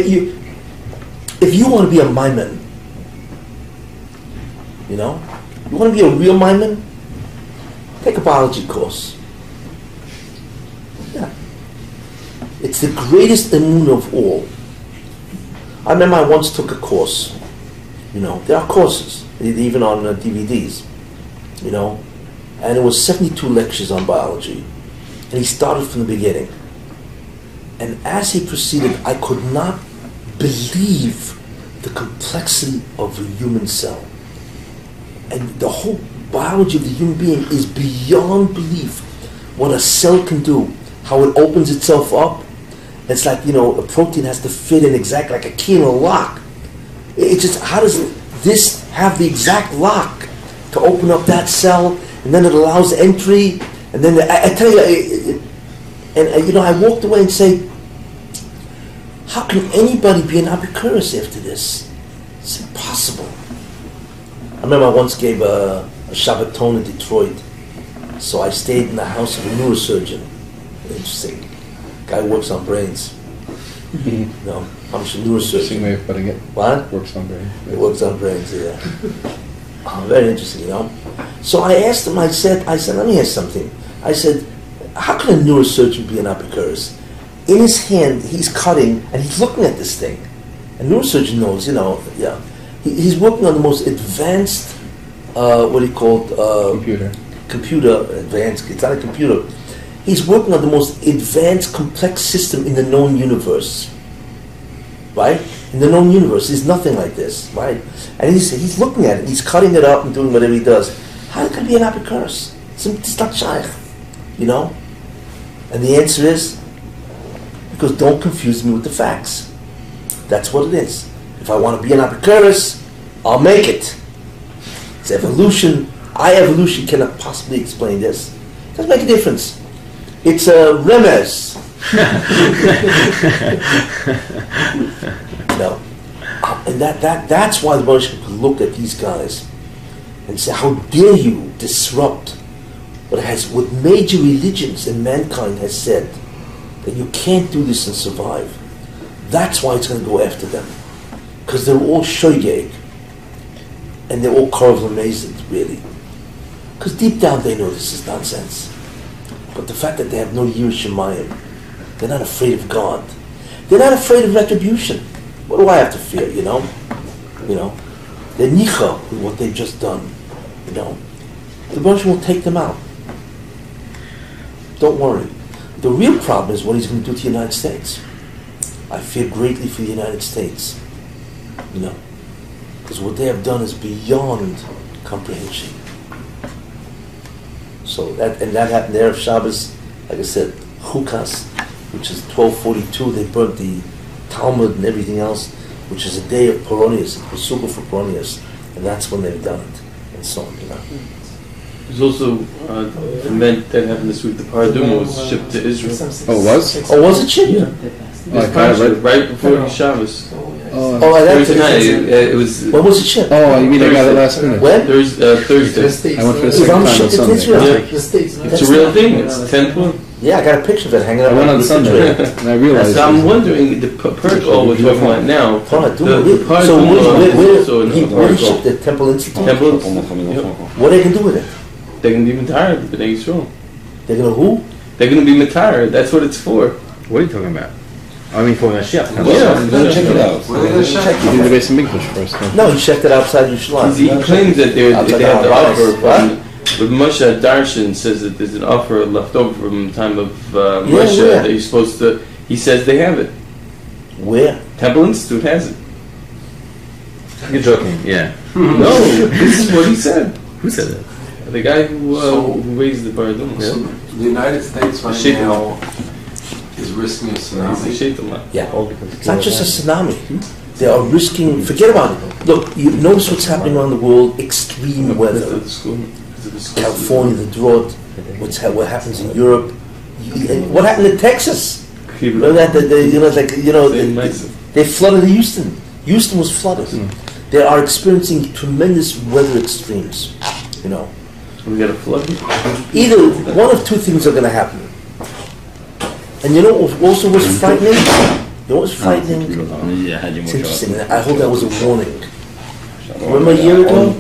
if you want to be a Maimon, you know, you want to be a real Maimon, take a biology course. Yeah. It's the greatest emun of all. I remember I once took a course. You know, there are courses, even on DVDs, you know, and it was 72 lectures on biology. And he started from the beginning. And as he proceeded, I could not believe the complexity of a human cell. And the whole biology of the human being is beyond belief. What a cell can do, how it opens itself up It's like, a protein has to fit in exactly like a key in a lock. It's just, how does this have the exact lock to open up that cell, and then it allows entry, and then I tell you, I walked away and say, how can anybody be an Epicurus after this? It's impossible. I remember I once gave a Shabbaton in Detroit, so I stayed in the house of a neurosurgeon. Interesting. Guy works on brains. No, I'm a Interesting neurosurgeon. way of putting it. What? Works on brain. It works on brains, yeah. Very interesting, So I asked him, I said, let me ask something. I said, how can a neurosurgeon be an Epicurus? In his hand, he's cutting, and he's looking at this thing. A neurosurgeon knows, He's working on the most advanced, computer advanced. It's not a computer. He's working on the most advanced, complex system in the known universe. Right? In the known universe, there's nothing like this, right? And he's looking at it, he's cutting it up and doing whatever he does. How can it be an Epicurus? It's not shaykh, And the answer is, because don't confuse me with the facts. That's what it is. If I want to be an Epicurus, I'll make it. It's evolution. Evolution cannot possibly explain this. It doesn't make a difference. It's a remez. And that's why the Moshe could look at these guys and say, how dare you disrupt what major religions and mankind has said, that you can't do this and survive. That's why it's going to go after them. Because they're all shoygeg. And they're all Korov amazing, really. Because deep down they know this is nonsense. But the fact that they have no Yiras Shamayim, they're not afraid of God. They're not afraid of retribution. What do I have to fear, They're nicha with what they've just done, The Baruch will take them out. Don't worry. The real problem is what he's going to do to the United States. I fear greatly for the United States, because what they have done is beyond comprehension. So that happened there of Shabbos, like I said, Chukas, which is 1242. They burnt the Talmud and everything else, which is a day of Poronius, a Pesuga for Poronius, and that's when they've done it, and so on. There's also an event that happened this week. The Paraduma was shipped to Israel. Oh, it was? Oh, was it shipped? Yeah. This Parsha, right before Shabbos. Thursday night. It was. When was it shipped? Oh, you mean I got it last minute? When? Thursday. I went for the second time on Sunday. It's a real thing. It's temple. Yeah, I got a picture of it hanging up. I went on the Sunday, refrigerator. and I realized. So I'm wondering, the Paraduma we're talking about now. So The where did he ship the Temple Institute? Temple. What are they going to do with it? They're going to be Matar, but they Yisrael. They're going to who? They're going to be Matar. That's what it's for. What are you talking about? I mean, for Mashiach. Check it out. You did the base in English first. No, he checked it outside Yerushalayim. He claims that they have the offer What? But Moshe Darshan says that there's an offer left over from the time of Moshe where? that you're supposed to. He says they have it. Where? Temple Institute has it. You're joking, yeah. No, this is what he said. Who said that? The guy who raised the Paraduma. So the United States right Shaitan. now is risking a tsunami. Shaitan. Yeah. It's not just a tsunami. They are risking, forget about it. Look, you notice what's happening around the world, extreme weather. California, the drought, what happens in Europe. What happened in Texas? Remember that, they flooded Houston. Houston was flooded. They are experiencing tremendous weather extremes, We got a flood. Either one of two things are going to happen. And you know what also was frightening? You know what was frightening? It's interesting. I hope that was a warning. Remember a year ago?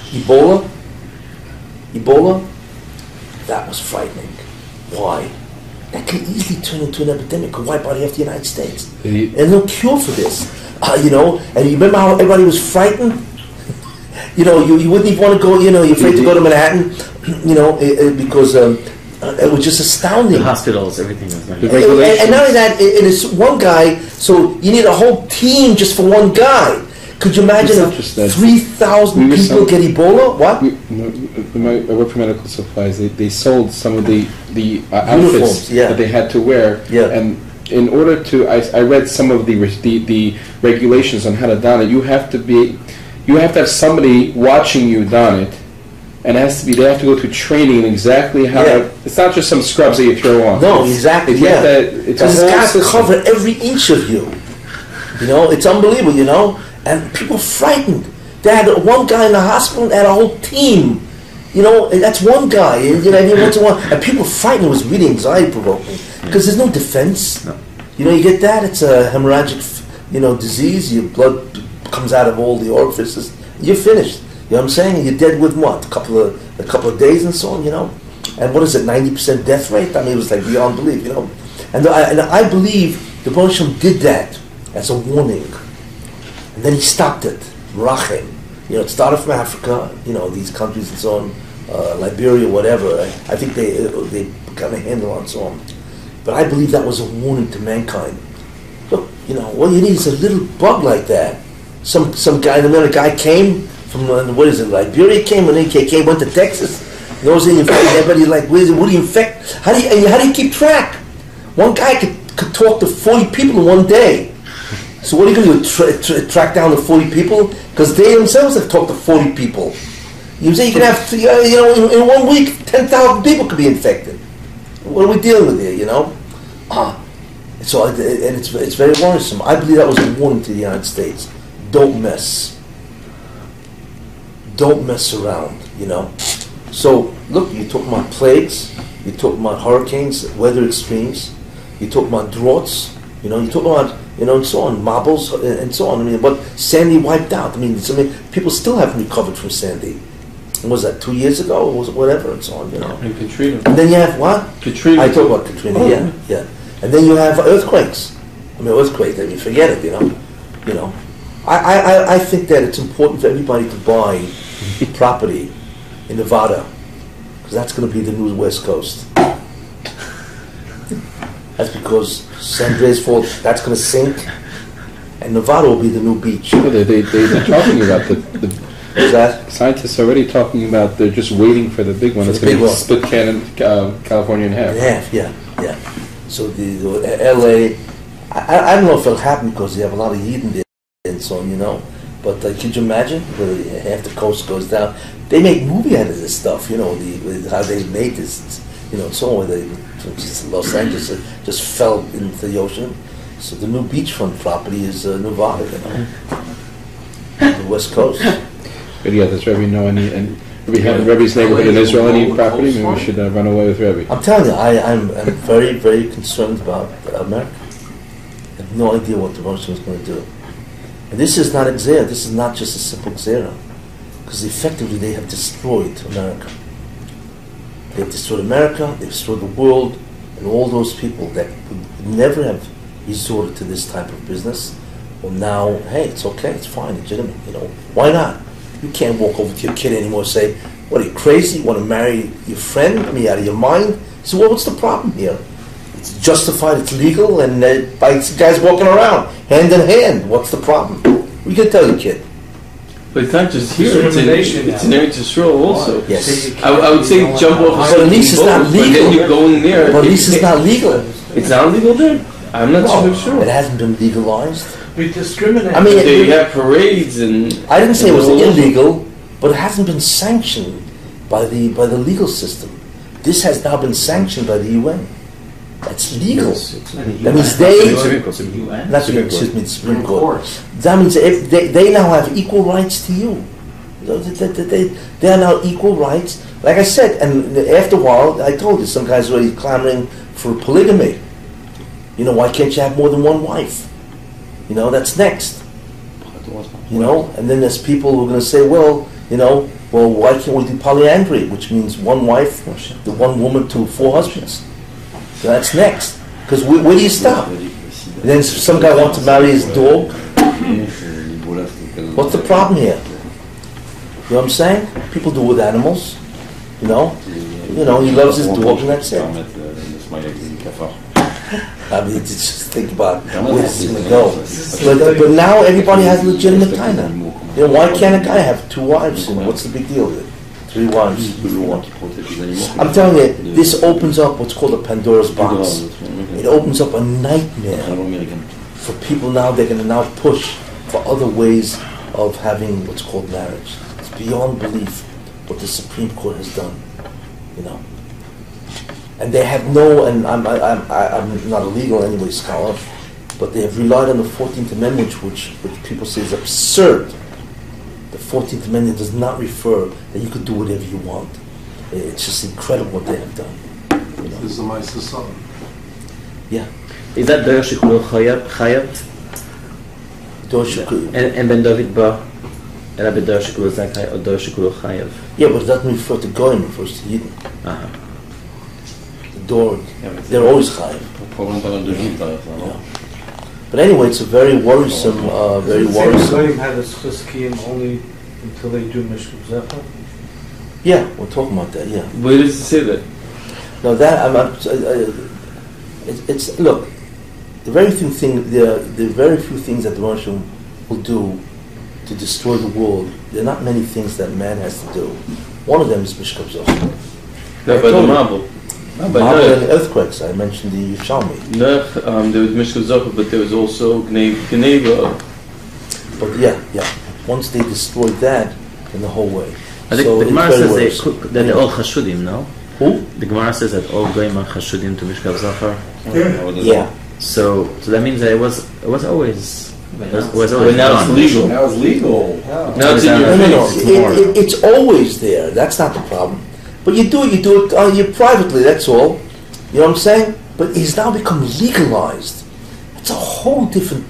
Ebola? That was frightening. Why? That could easily turn into an epidemic, could wipe out half the United States. And no cure for this. And you remember how everybody was frightened? You wouldn't even want to go, you're afraid to go to Manhattan, because it was just astounding. The hospitals, everything was nice. And not only that, it is one guy, so you need a whole team just for one guy. Could you imagine if 3,000 people get Ebola? What? I work for medical supplies. They sold some of the outfits Uniforms, that they had to wear, Yeah. and in order to, I read some of the regulations on how to don it. You have to have somebody watching you don it, and it has to be. They have to go through training in exactly how. Yeah. It's not just some scrubs that you throw on. No, exactly. You have Yeah, to- it's a because whole it's got to system. cover every inch of you. You know, it's unbelievable. You know, and people frightened. They had one guy in the hospital and had a whole team. You know, and that's one guy. And, you know, every once in a while, and people frightened. It was really anxiety provoking because there's no defense. No. You know, you get that. It's a hemorrhagic, disease. Your blood comes out of all the orifices. You're finished. You know what I'm saying? You're dead within what? A couple of days and so on. You know, and what is it? 90% death rate. I mean, it was like beyond belief. You know, and I believe the Baruch Hashem did that as a warning, and then he stopped it. Rachem. You know, it started from Africa. You know, these countries and so on, Liberia, whatever. I think they got a handle on so on. But I believe that was a warning to mankind. Look, you know, all you need is a little bug like that. Some guy, a guy came from Liberia came, and then he came, went to Texas. Goes in, infect everybody. Like, what do you infect? How do you keep track? One guy could talk to 40 people in one day. So what are you going to do? Track down the 40 people? Because they themselves have talked to 40 people. You say you can have, in 1 week, 10,000 people could be infected. What are we dealing with here? You know. So and it's very worrisome. I believe that was a warning to the United States. Don't mess around, you know. So, look, you're talking about plagues, you're talking about hurricanes, weather extremes, you're talking about droughts, you're talking about, and so on, marbles, and so on. I mean, but Sandy wiped out. I mean, people still haven't recovered from Sandy. What was that, 2 years ago, or was it whatever, and so on, And Katrina. And then you have what? Katrina. I talk about Katrina, yeah. And then you have earthquakes. I mean, forget it, you know. I think that it's important for everybody to buy property in Nevada, because that's going to be the new West Coast. That's because San Andreas Fault, that's going to sink, and Nevada will be the new beach. Well, they're talking about the Is that? scientists are already talking about they're just waiting for the big one. For It's the going big to split California in half. In half, yeah. So the LA, I don't know if it'll happen because you have a lot of Yidden there and so on, But could you imagine where half the coast goes down? They make movie out of this stuff, how they made this, so on. Los Angeles just fell into the ocean. So the new beachfront property is Nevada, the West Coast. But yeah, does Rebbe know any? And Rebbe's neighborhood in Israel any property? Maybe we should run away with Rebbe. I'm telling you, I'm very, very concerned about America. I have no idea what the Russians is going to do. And this is not Xera. This is not just a simple Xera. Because effectively they have destroyed America. They've destroyed America, they've destroyed the world, and all those people that would never have resorted to this type of business. Well, now, hey, it's okay, it's fine, legitimate, Why not? You can't walk over to your kid anymore and say, what, are you crazy? You want to marry your friend? I mean, out of your mind? So, well, what's the problem here? It's justified, it's legal, and by guys walking around, hand in hand. What's the problem? We can tell your kid. But it's not just here, it's in Eretz Yisrael also. Yes. I would say jump off a But at least it's not boat, but then legal. you're going there. But at least it's not legal. It's not legal there? I'm not so sure. It hasn't been legalized. We discriminate. I mean, They have parades and... I didn't say it was and all over. illegal, but it hasn't been sanctioned by the legal system. This has now been sanctioned by the UN. That's legal. That means they, not the, excuse me, the Supreme Court. That means they now have equal rights to you. They are now equal rights. Like I said, and after a while, I told you, some guys are already clamoring for polygamy. Why can't you have more than one wife? That's next. And then there's people who are going to say, well, why can't we do polyandry, which means one wife, the one woman to 4 husbands? So that's next. Because where do you stop? And then some guy wants to marry his dog. What's the problem here? You know what I'm saying? People do with animals. He loves his dog and that's it. I mean, just think about where this is going to go. But now everybody has legitimate taina. Why can't a guy have 2 wives? And what's the big deal with it? 3 wives. Le roi qui protège les animaux. I'm telling you, this opens up what's called a Pandora's box. It opens up a nightmare Américaine. for people now. They're going to now push for other ways of having what's called marriage. It's beyond belief what the Supreme Court has done, you know. And they have no, and I'm not a legal anyway scholar, but they have relied on the 14th Amendment, which people say is absurd. The 14th Amendment does not refer that you could do whatever you want. It's just incredible what they have done. You know? This is my son. Yeah. Is that דרך שכולו חייב? אין בן דוד בא, אלא בדרך שכולו זכאי, או דרך שכולו חייב. Yeah, but it doesn't refer to Goyim, it refers to Yidden. The door, they're always chayiv. Probablement pas mal de juifs derrière ça, non? But anyway, it's a very worrisome, very worrisome. Goyim had a schizkiyim only until they do Mishkav Zechah? Yeah, we're talking about that, yeah. Where does it say that? No, that, it's, look, the very few things that the Russian will do to destroy the world, there are not many things that man has to do. One of them is Mishkav Zechah. Not by the marble. Not by Marble and Noach. earthquakes, I mentioned the Yishalmi. Noach, there was Mishkav Zechah, but there was also Geneva. But yeah, once they destroyed that, then the whole way. I think So the it's Gemara very says worrisome. that they're all chashudim, no? Who? The Gemara says that all goyim are chashudim to Mishkav Zachar. Yeah. So that means that it was always But now it's done. legal. Now it's legal. Now it's in your No. face. It's always there. That's not the problem. But you do it you privately, that's all. You know what I'm saying? But it's now become legalized. It's a whole different...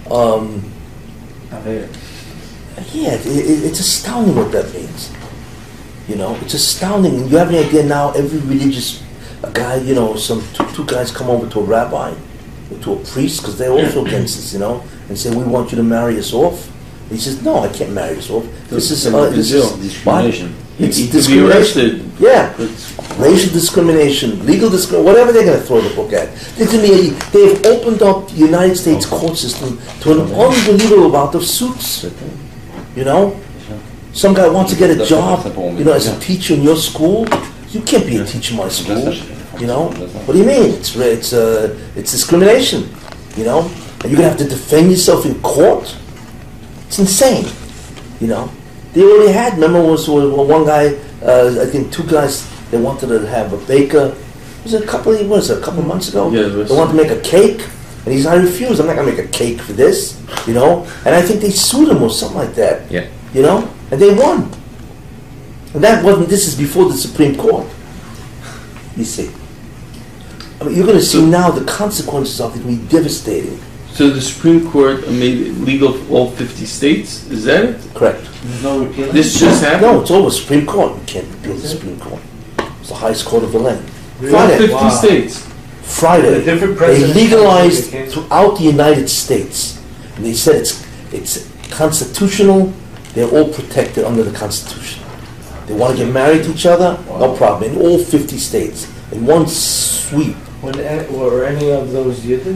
it's astounding what that means. You know, it's astounding. You have any idea now, every religious guy, you know, some two guys come over to a rabbi, or to a priest, because they're also against this, you know, and say, we want you to marry us off. And he says, no, I can't marry us off. This is discrimination. It's He could be discrimination. arrested. Yeah. But Racial discrimination, legal discrimination, whatever they're going to throw the book at. They've opened up the United States court system to an unbelievable amount of suits. You know? Some guy wants to get a job, you know, as a teacher in your school. You can't be a teacher in my school. You know? What do you mean? It's discrimination. You know? And you're going to have to defend yourself in court? It's insane. You know? They already had, remember, was one guy, I think 2 guys, they wanted to have a baker. Was it a couple months ago? Yeah, they wanted to make a cake, and I refused. I'm not going to make a cake for this, you know? And I think they sued him or something like that. Yeah. You know? And they won. And this is before the Supreme Court. You see. I mean, you're going to see now the consequences of it will be devastating. So the Supreme Court made it legal for all 50 states? Is that it? Correct. No repealing? This just happened? No, it's over Supreme Court. You can't repeal the Supreme Court. It's the highest court of the land. Really? All Friday. 50 Wow. states. Friday, The different they presidents legalized came. throughout the United States. And they said it's constitutional. They're all protected under the Constitution. They want to get married to each other? No problem. In all 50 states. In one sweep. Were any of those Yidden?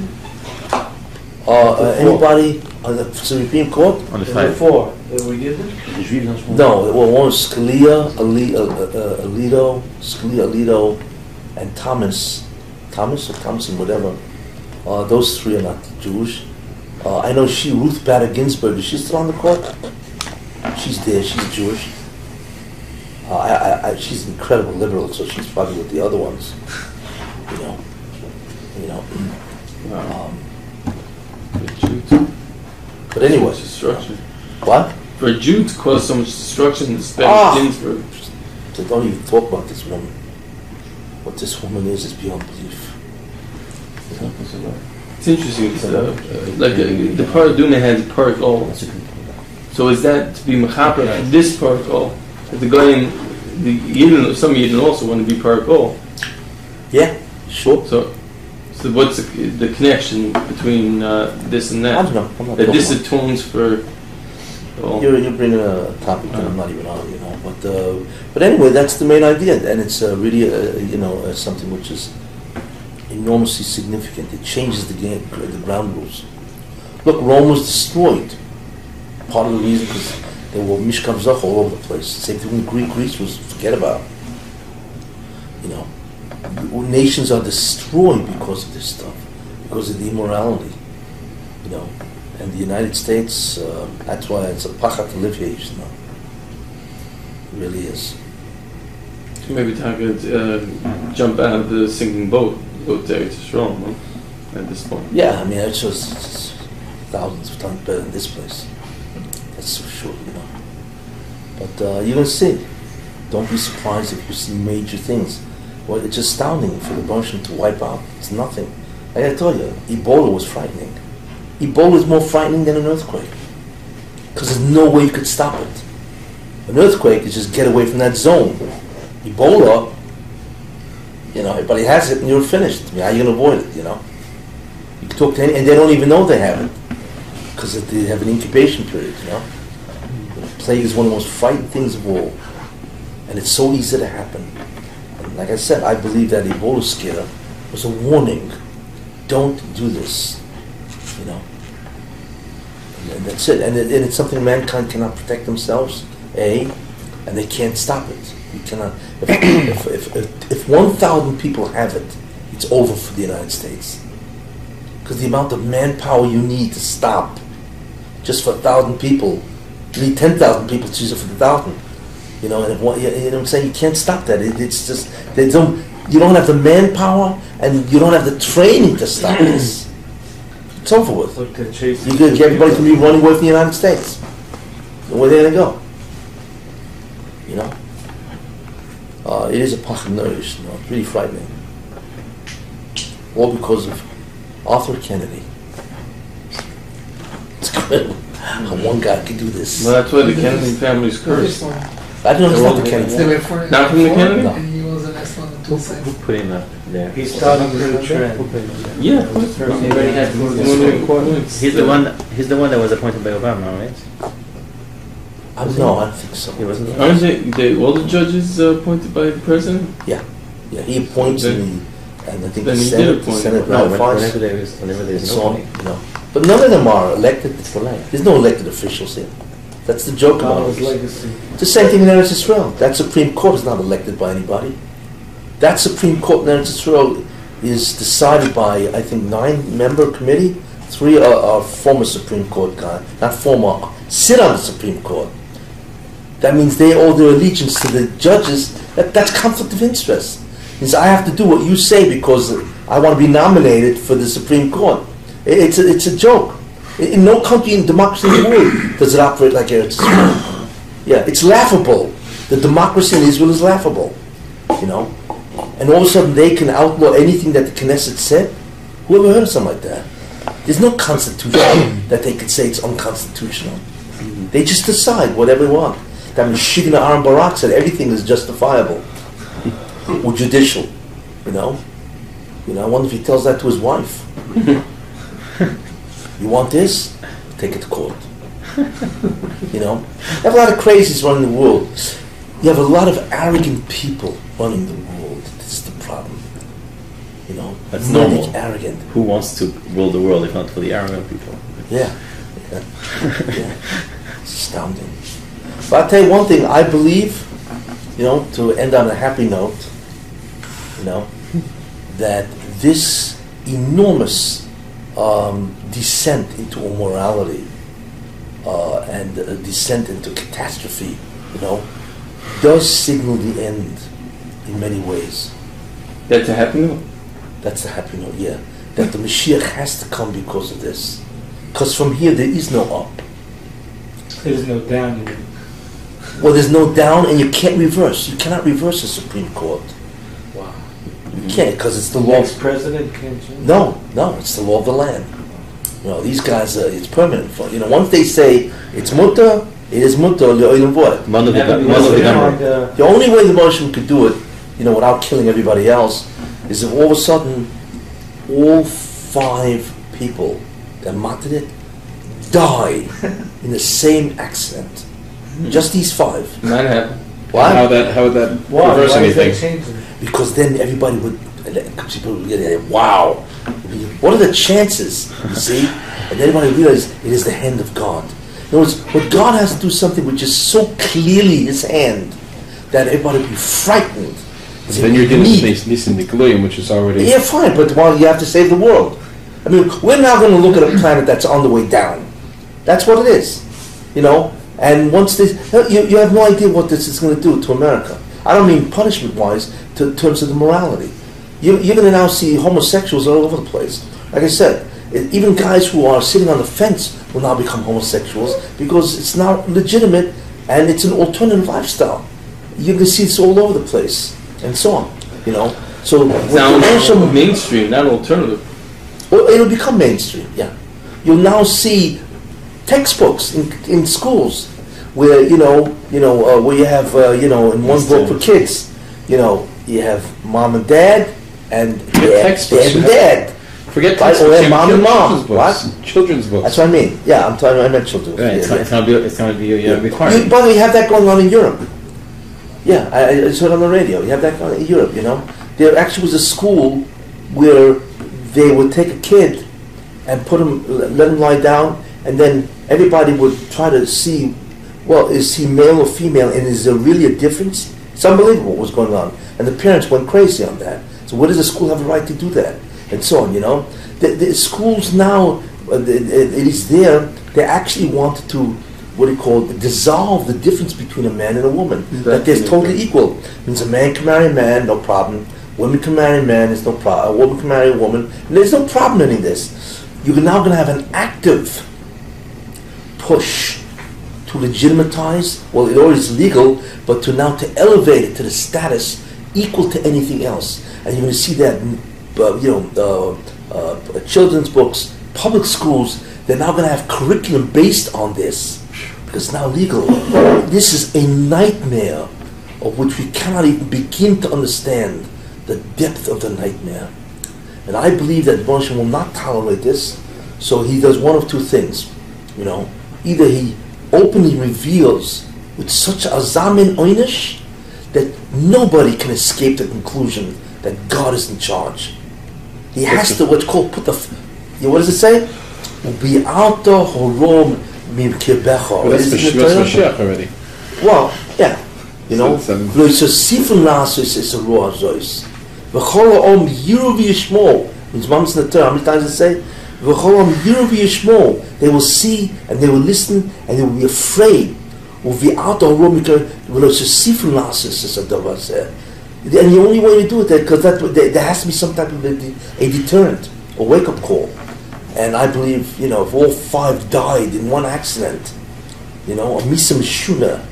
Anybody on the Supreme Court? On the There were 5. 4. They were Yidden? Les juifs, dans ce moment. No, well, one was Scalia, Alito, and Thomas or Thompson, whatever. Those 3 are not Jewish. I know Ruth Bader Ginsburg, is she still on the court? She's there, she's Jewish. She's an incredible liberal, so she's probably with the other ones. You know. But anyway, Destruction. what? For a Jew to cause so much destruction, it's Ah. better Ginsburg. So don't even talk about this woman. What this woman is beyond belief. It's interesting. It's, the Park Duna has Park all. So is that to be mechaper this Park all? The guy in some Yidden also want to be Park all. Yeah, sure. So what's the connection between this and I that? don't know. I'm not That this talking atones for. Well, You're bringing a topic that I'm not even on, you know. But anyway, that's the main idea, and it's really something which is enormously significant. It changes the game, the ground rules. Look, Rome was destroyed. Part of the reason because There were Mishkan Zach all over the place. Same thing with Greek. Greece was forget about. You know, nations are destroyed because of this stuff, because of the immorality. You know, and the United States. That's why it's a pachat to live here. You know, it really is. So maybe time to jump out of the sinking boat, go to Eretz Yisrael, no? At this point. Yeah, I mean, it's thousands of times better than this place. That's for sure, you know. But you're going to see. Don't be surprised if you see major things. Well, it's astounding for the Russian to wipe out. It's nothing. I got to tell you, Ebola was frightening. Ebola is more frightening than an earthquake. Because there's no way you could stop it. An earthquake is just get away from that zone. Ebola, you know, everybody has it and you're finished. I mean, how are you going to avoid it, you know? You can talk to any, and they don't even know they have it. Because they have an incubation period, you know? The plague is one of the most frightening things of all. And it's so easy to happen. And like I said, I believe that Ebola scare was a warning. Don't do this, you know? And that's it. And it's something mankind cannot protect themselves, and they can't stop it. You cannot. If 1,000 people have it, it's over for the United States. Because the amount of manpower you need to stop, just for 1,000 people, you need 10,000 people to use it for the 1,000. You know, and you know what I'm saying? You can't stop that. It's just you don't have the manpower and you don't have the training to stop this. It's over with. Everybody can be running away from the United States. And where are they going to go? You know? It is a pachad nourish, you know, it's really frightening. All because of Arthur Kennedy. It's incredible how one guy could do this. Well, that's why the Kennedy family's cursed. I don't know if it's not the Kennedy. Not from the Kennedy? No. And he was an excellent Who put him up there? He's starting the new trend. Yeah. He already had He's the one. He's the one that was appointed by Obama, right? No, I don't think so. He wasn't. Aren't all the judges appointed by the president? Yeah, he appoints and I think Then the he Senate, did appoint. Senate No, ratifies. whenever there is It's no all, opening. you know. But none of them are elected. There's no elected officials here. That's the joke about his it. legacy. It's the same thing in Eretz Yisrael. That Supreme Court is not elected by anybody. That Supreme Court in Eretz Yisrael is decided by, I think, 9-member committee. 3 are former Supreme Court guys, not former, sit on the Supreme Court. That means they owe their allegiance to the judges. That's conflict of interest. It means I have to do what you say because I want to be nominated for the Supreme Court. It's a joke. In no country in democracy in the world does it operate like Eretz Yisrael. Yeah, it's laughable. The democracy in Israel is laughable. You know? And all of a sudden they can outlaw anything that the Knesset said? Who ever heard of something like that? There's no constitution that they could say it's unconstitutional. They just decide whatever they want. That Meshigna Aaron Barak said everything is justifiable or judicial. You know? I wonder if he tells that to his wife. You want this? Take it to court. You know? You have a lot of crazies running the world. You have a lot of arrogant people running the world. This is the problem. You know? That's Really normal. arrogant. Who wants to rule the world if not for the arrogant people? Yeah. It's astounding. But I'll tell you one thing, I believe, to end on a happy note, that this enormous descent into immorality and descent into catastrophe, does signal the end in many ways. That's a happy note. That's the happy note, yeah. That the Mashiach has to come because of this. Because from here there is no up. There's no down in it. Well, there's no down, and you can't reverse. You cannot reverse the Supreme Court. Wow. You can't, because it's the The law. next president can't change. No, it's the law of the land. These guys, it's permanent. Once they say it's mutter, it is mutter. One of the number. The only way the Moshe could do it, without killing everybody else, is if all of a sudden, all 5 people that matted it died in the same accident. Just these 5. Might happen. Why? How would that Why? reverse Why is that anything? changing? Because then everybody would, people would get, wow, what are the chances, you see? And everybody would realize it is the hand of God. In other words, what God has to do something which is so clearly His hand that everybody will be frightened. Then you're dealing with Nisan Niklayim, which is already... Yeah, fine, but you have to save the world. I mean, we're now going to look at a planet that's on the way down. That's what it is, you know. And once this, you have no idea what this is going to do to America. I don't mean punishment-wise, in terms of the morality. You're going to now see homosexuals all over the place. Like I said, even guys who are sitting on the fence will now become homosexuals because it's now legitimate and it's an alternative lifestyle. You're going to see this all over the place and so on, you know. So sounds mainstream, not alternative. Well, it'll become mainstream. Yeah, you'll now see textbooks in schools where where you have in one book for kids, you have mom and dad and dad and dad. Forget textbooks. Or mom and mom. Children's books. That's what I mean. Yeah, I meant children's. Right, it's going to be a requirement. By the way, you have that going on in Europe. Yeah, I heard on the radio. You have that going on in Europe. There actually was a school where they would take a kid and let him lie down, and then everybody would try to see, well, is he male or female, and is there really a difference? It's unbelievable what was going on. And the parents went crazy on that. So what does the school have a right to do that? And so on, The schools now, it is there, they actually want to, dissolve the difference between a man and a woman. That they're totally equal. It means a man can marry a man, no problem. Women can marry a man, there's no problem. A woman can marry a woman, and there's no problem in any of this. You're now going to have an active push to legitimatize, well, it already is legal, but to elevate it to the status equal to anything else. And you're going to see that, children's books, public schools, they're now going to have curriculum based on this, because it's now legal. This is a nightmare of which we cannot even begin to understand the depth of the nightmare. And I believe that Moshe will not tolerate this, so he does one of two things. Either he openly reveals with such a zamin oynish that nobody can escape the conclusion that God is in charge. He has to, what's called, what does it say? Bi'alta horom mimkebecha. Well, that's Mashiach already. Well, yeah. Lo yisosifun lasos is a roa zois. V'chol ha'om yiru v'yishmo. Means Mams in the Torah. How many times does it say? V'chol ha'om yiru v'yishmo. They will see and they will listen and they will be afraid. U'vi'alta horom mimkebecha. Lo yisosifun lasos is a davar zeh. And the only way to do it, because there has to be some type of a deterrent, a wake-up call. And I believe, if all 5 died in one accident, a misa meshuna,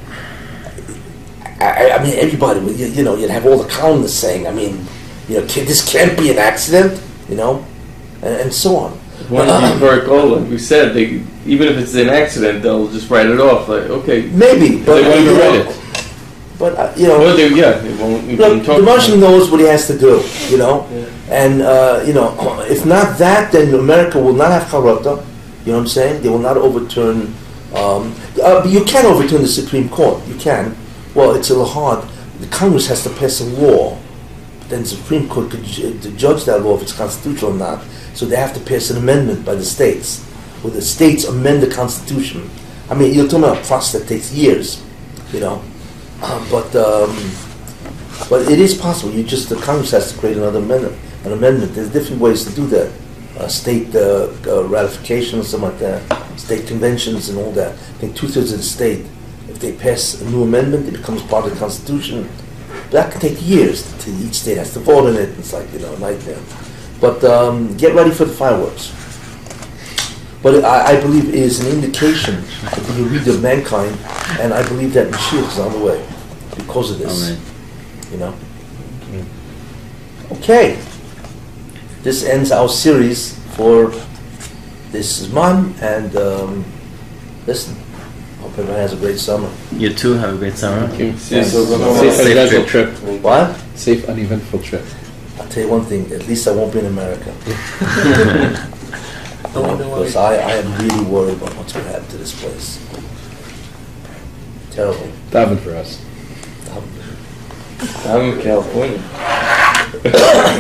I mean, everybody, you'd have all the columnists saying, this can't be an accident, and so on. Like we said, even if it's an accident, they'll just write it off. Like, okay, maybe, but they won't even write it. But they won't even talk. The Russian knows what he has to do, and if not that, then America will not have charata. You know what I'm saying? They will not overturn. You can overturn the Supreme Court. You can. Well, it's a little hard. The Congress has to pass a law. Then the Supreme Court could judge that law if it's constitutional or not. So they have to pass an amendment by the states, where the states amend the Constitution. I mean, you're talking about a process that takes years, But it is possible. The Congress has to create an amendment. There's different ways to do that. State ratification or something like that. State conventions and all that. I think 2/3 of the state, if they pass a new amendment, it becomes part of the Constitution. That can take years. Each state has to vote on it. It's like, a nightmare. But get ready for the fireworks. But I believe it is an indication of the Yerid of mankind, and I believe that Mashiach is on the way because of this. Amen. Okay. This ends our series for this month, and listen, hope everyone has a great summer. You too have a great summer. Thank you. Safe Uneventful trip. What? Safe, uneventful trip. I'll tell you one thing, at least I won't be in America. Because I am really worried about what's going to happen to this place. Terrible. Daven for us. I'm in California.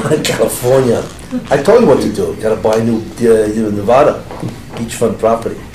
California. I told you what to do. You got to buy new Nevada beachfront property.